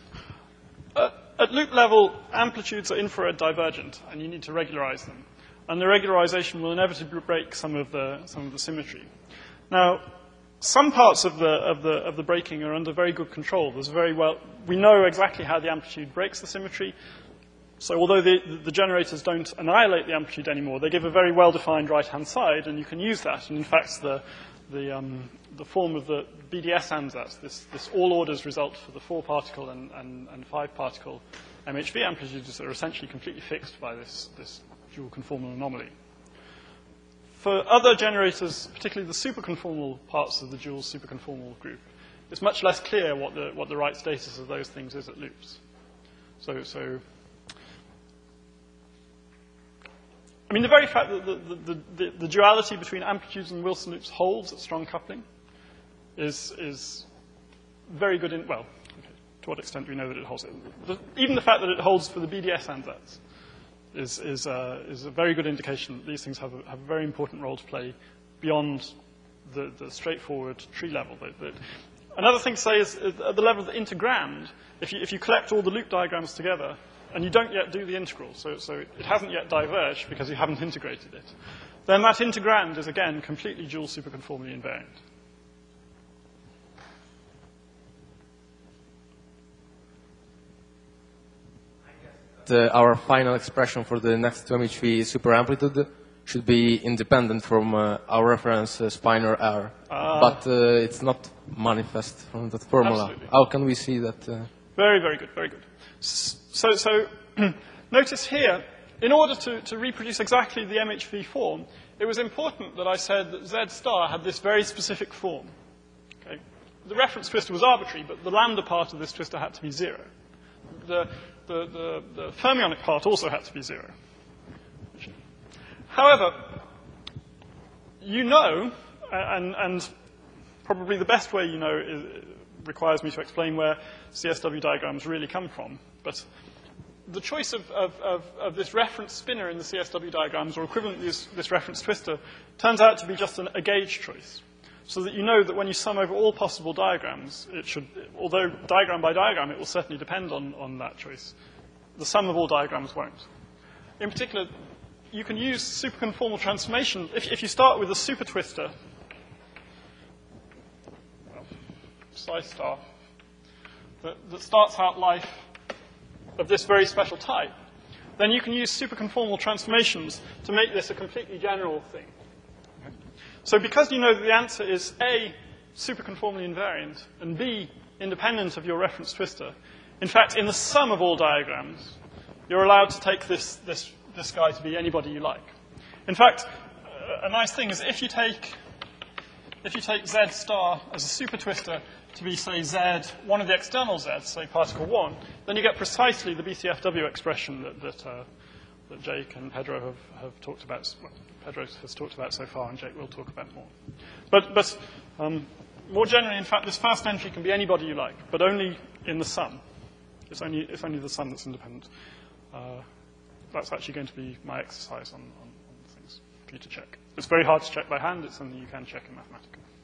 At loop level, amplitudes are infrared divergent, and you need to regularize them. And the regularization will inevitably break some of the symmetry. Now, some parts of the breaking are under very good control. We know exactly how the amplitude breaks the symmetry. So although the generators don't annihilate the amplitude anymore, they give a very well-defined right-hand side, and you can use that. And in fact, the form of the BDS ansatz, this all orders result for the 4-particle and 5-particle MHV amplitudes are essentially completely fixed by this dual conformal anomaly. For other generators, particularly the superconformal parts of the dual superconformal group, it's much less clear what the right status of those things is at loops. So I mean, the very fact that the duality between amplitudes and Wilson loops holds at strong coupling is very good in, well, okay, to what extent do we know that it holds it? Even the fact that it holds for the BDS ansatz is a very good indication that these things have a very important role to play beyond the straightforward tree level. Another thing to say is at the level of the integrand, if you collect all the loop diagrams together, and you don't yet do the integral, so it hasn't yet diverged because you haven't integrated it, then that integrand is, again, completely dual superconformally invariant. Our final expression for the next 2MHV superamplitude should be independent from our reference spinor R. But it's not manifest from that formula. Absolutely. How can we see that? Very, very good, very good. So notice here, in order to reproduce exactly the MHV form, it was important that I said that Z star had this very specific form. Okay? The reference twistor was arbitrary, but the lambda part of this twistor had to be 0. The fermionic part also had to be 0. However, you know, and probably the best way you know requires me to explain where CSW diagrams really come from, but the choice of this reference spinner in the CSW diagrams, or equivalent to this reference twistor, turns out to be just a gauge choice. So that you know that when you sum over all possible diagrams, it should, although diagram by diagram, it will certainly depend on that choice. The sum of all diagrams won't. In particular, you can use superconformal transformation. If you start with a super twistor, well, psi star, that starts out life of this very special type, then you can use superconformal transformations to make this a completely general thing. Okay? So because you know that the answer is A, superconformally invariant, and B, independent of your reference twistor, in fact, in the sum of all diagrams, you're allowed to take this guy to be anybody you like. In fact, a nice thing is if you take Z star as a super twistor to be, say, Z, one of the external Zs, say particle 1, then you get precisely the BCFW expression that Jake and Pedro have talked about. Well, Pedro has talked about so far, and Jake will talk about more. But more generally, in fact, this first entry can be anybody you like, but only in the sum. It's only the sum that's independent. That's actually going to be my exercise on things for you to check. It's very hard to check by hand. It's something you can check in Mathematica.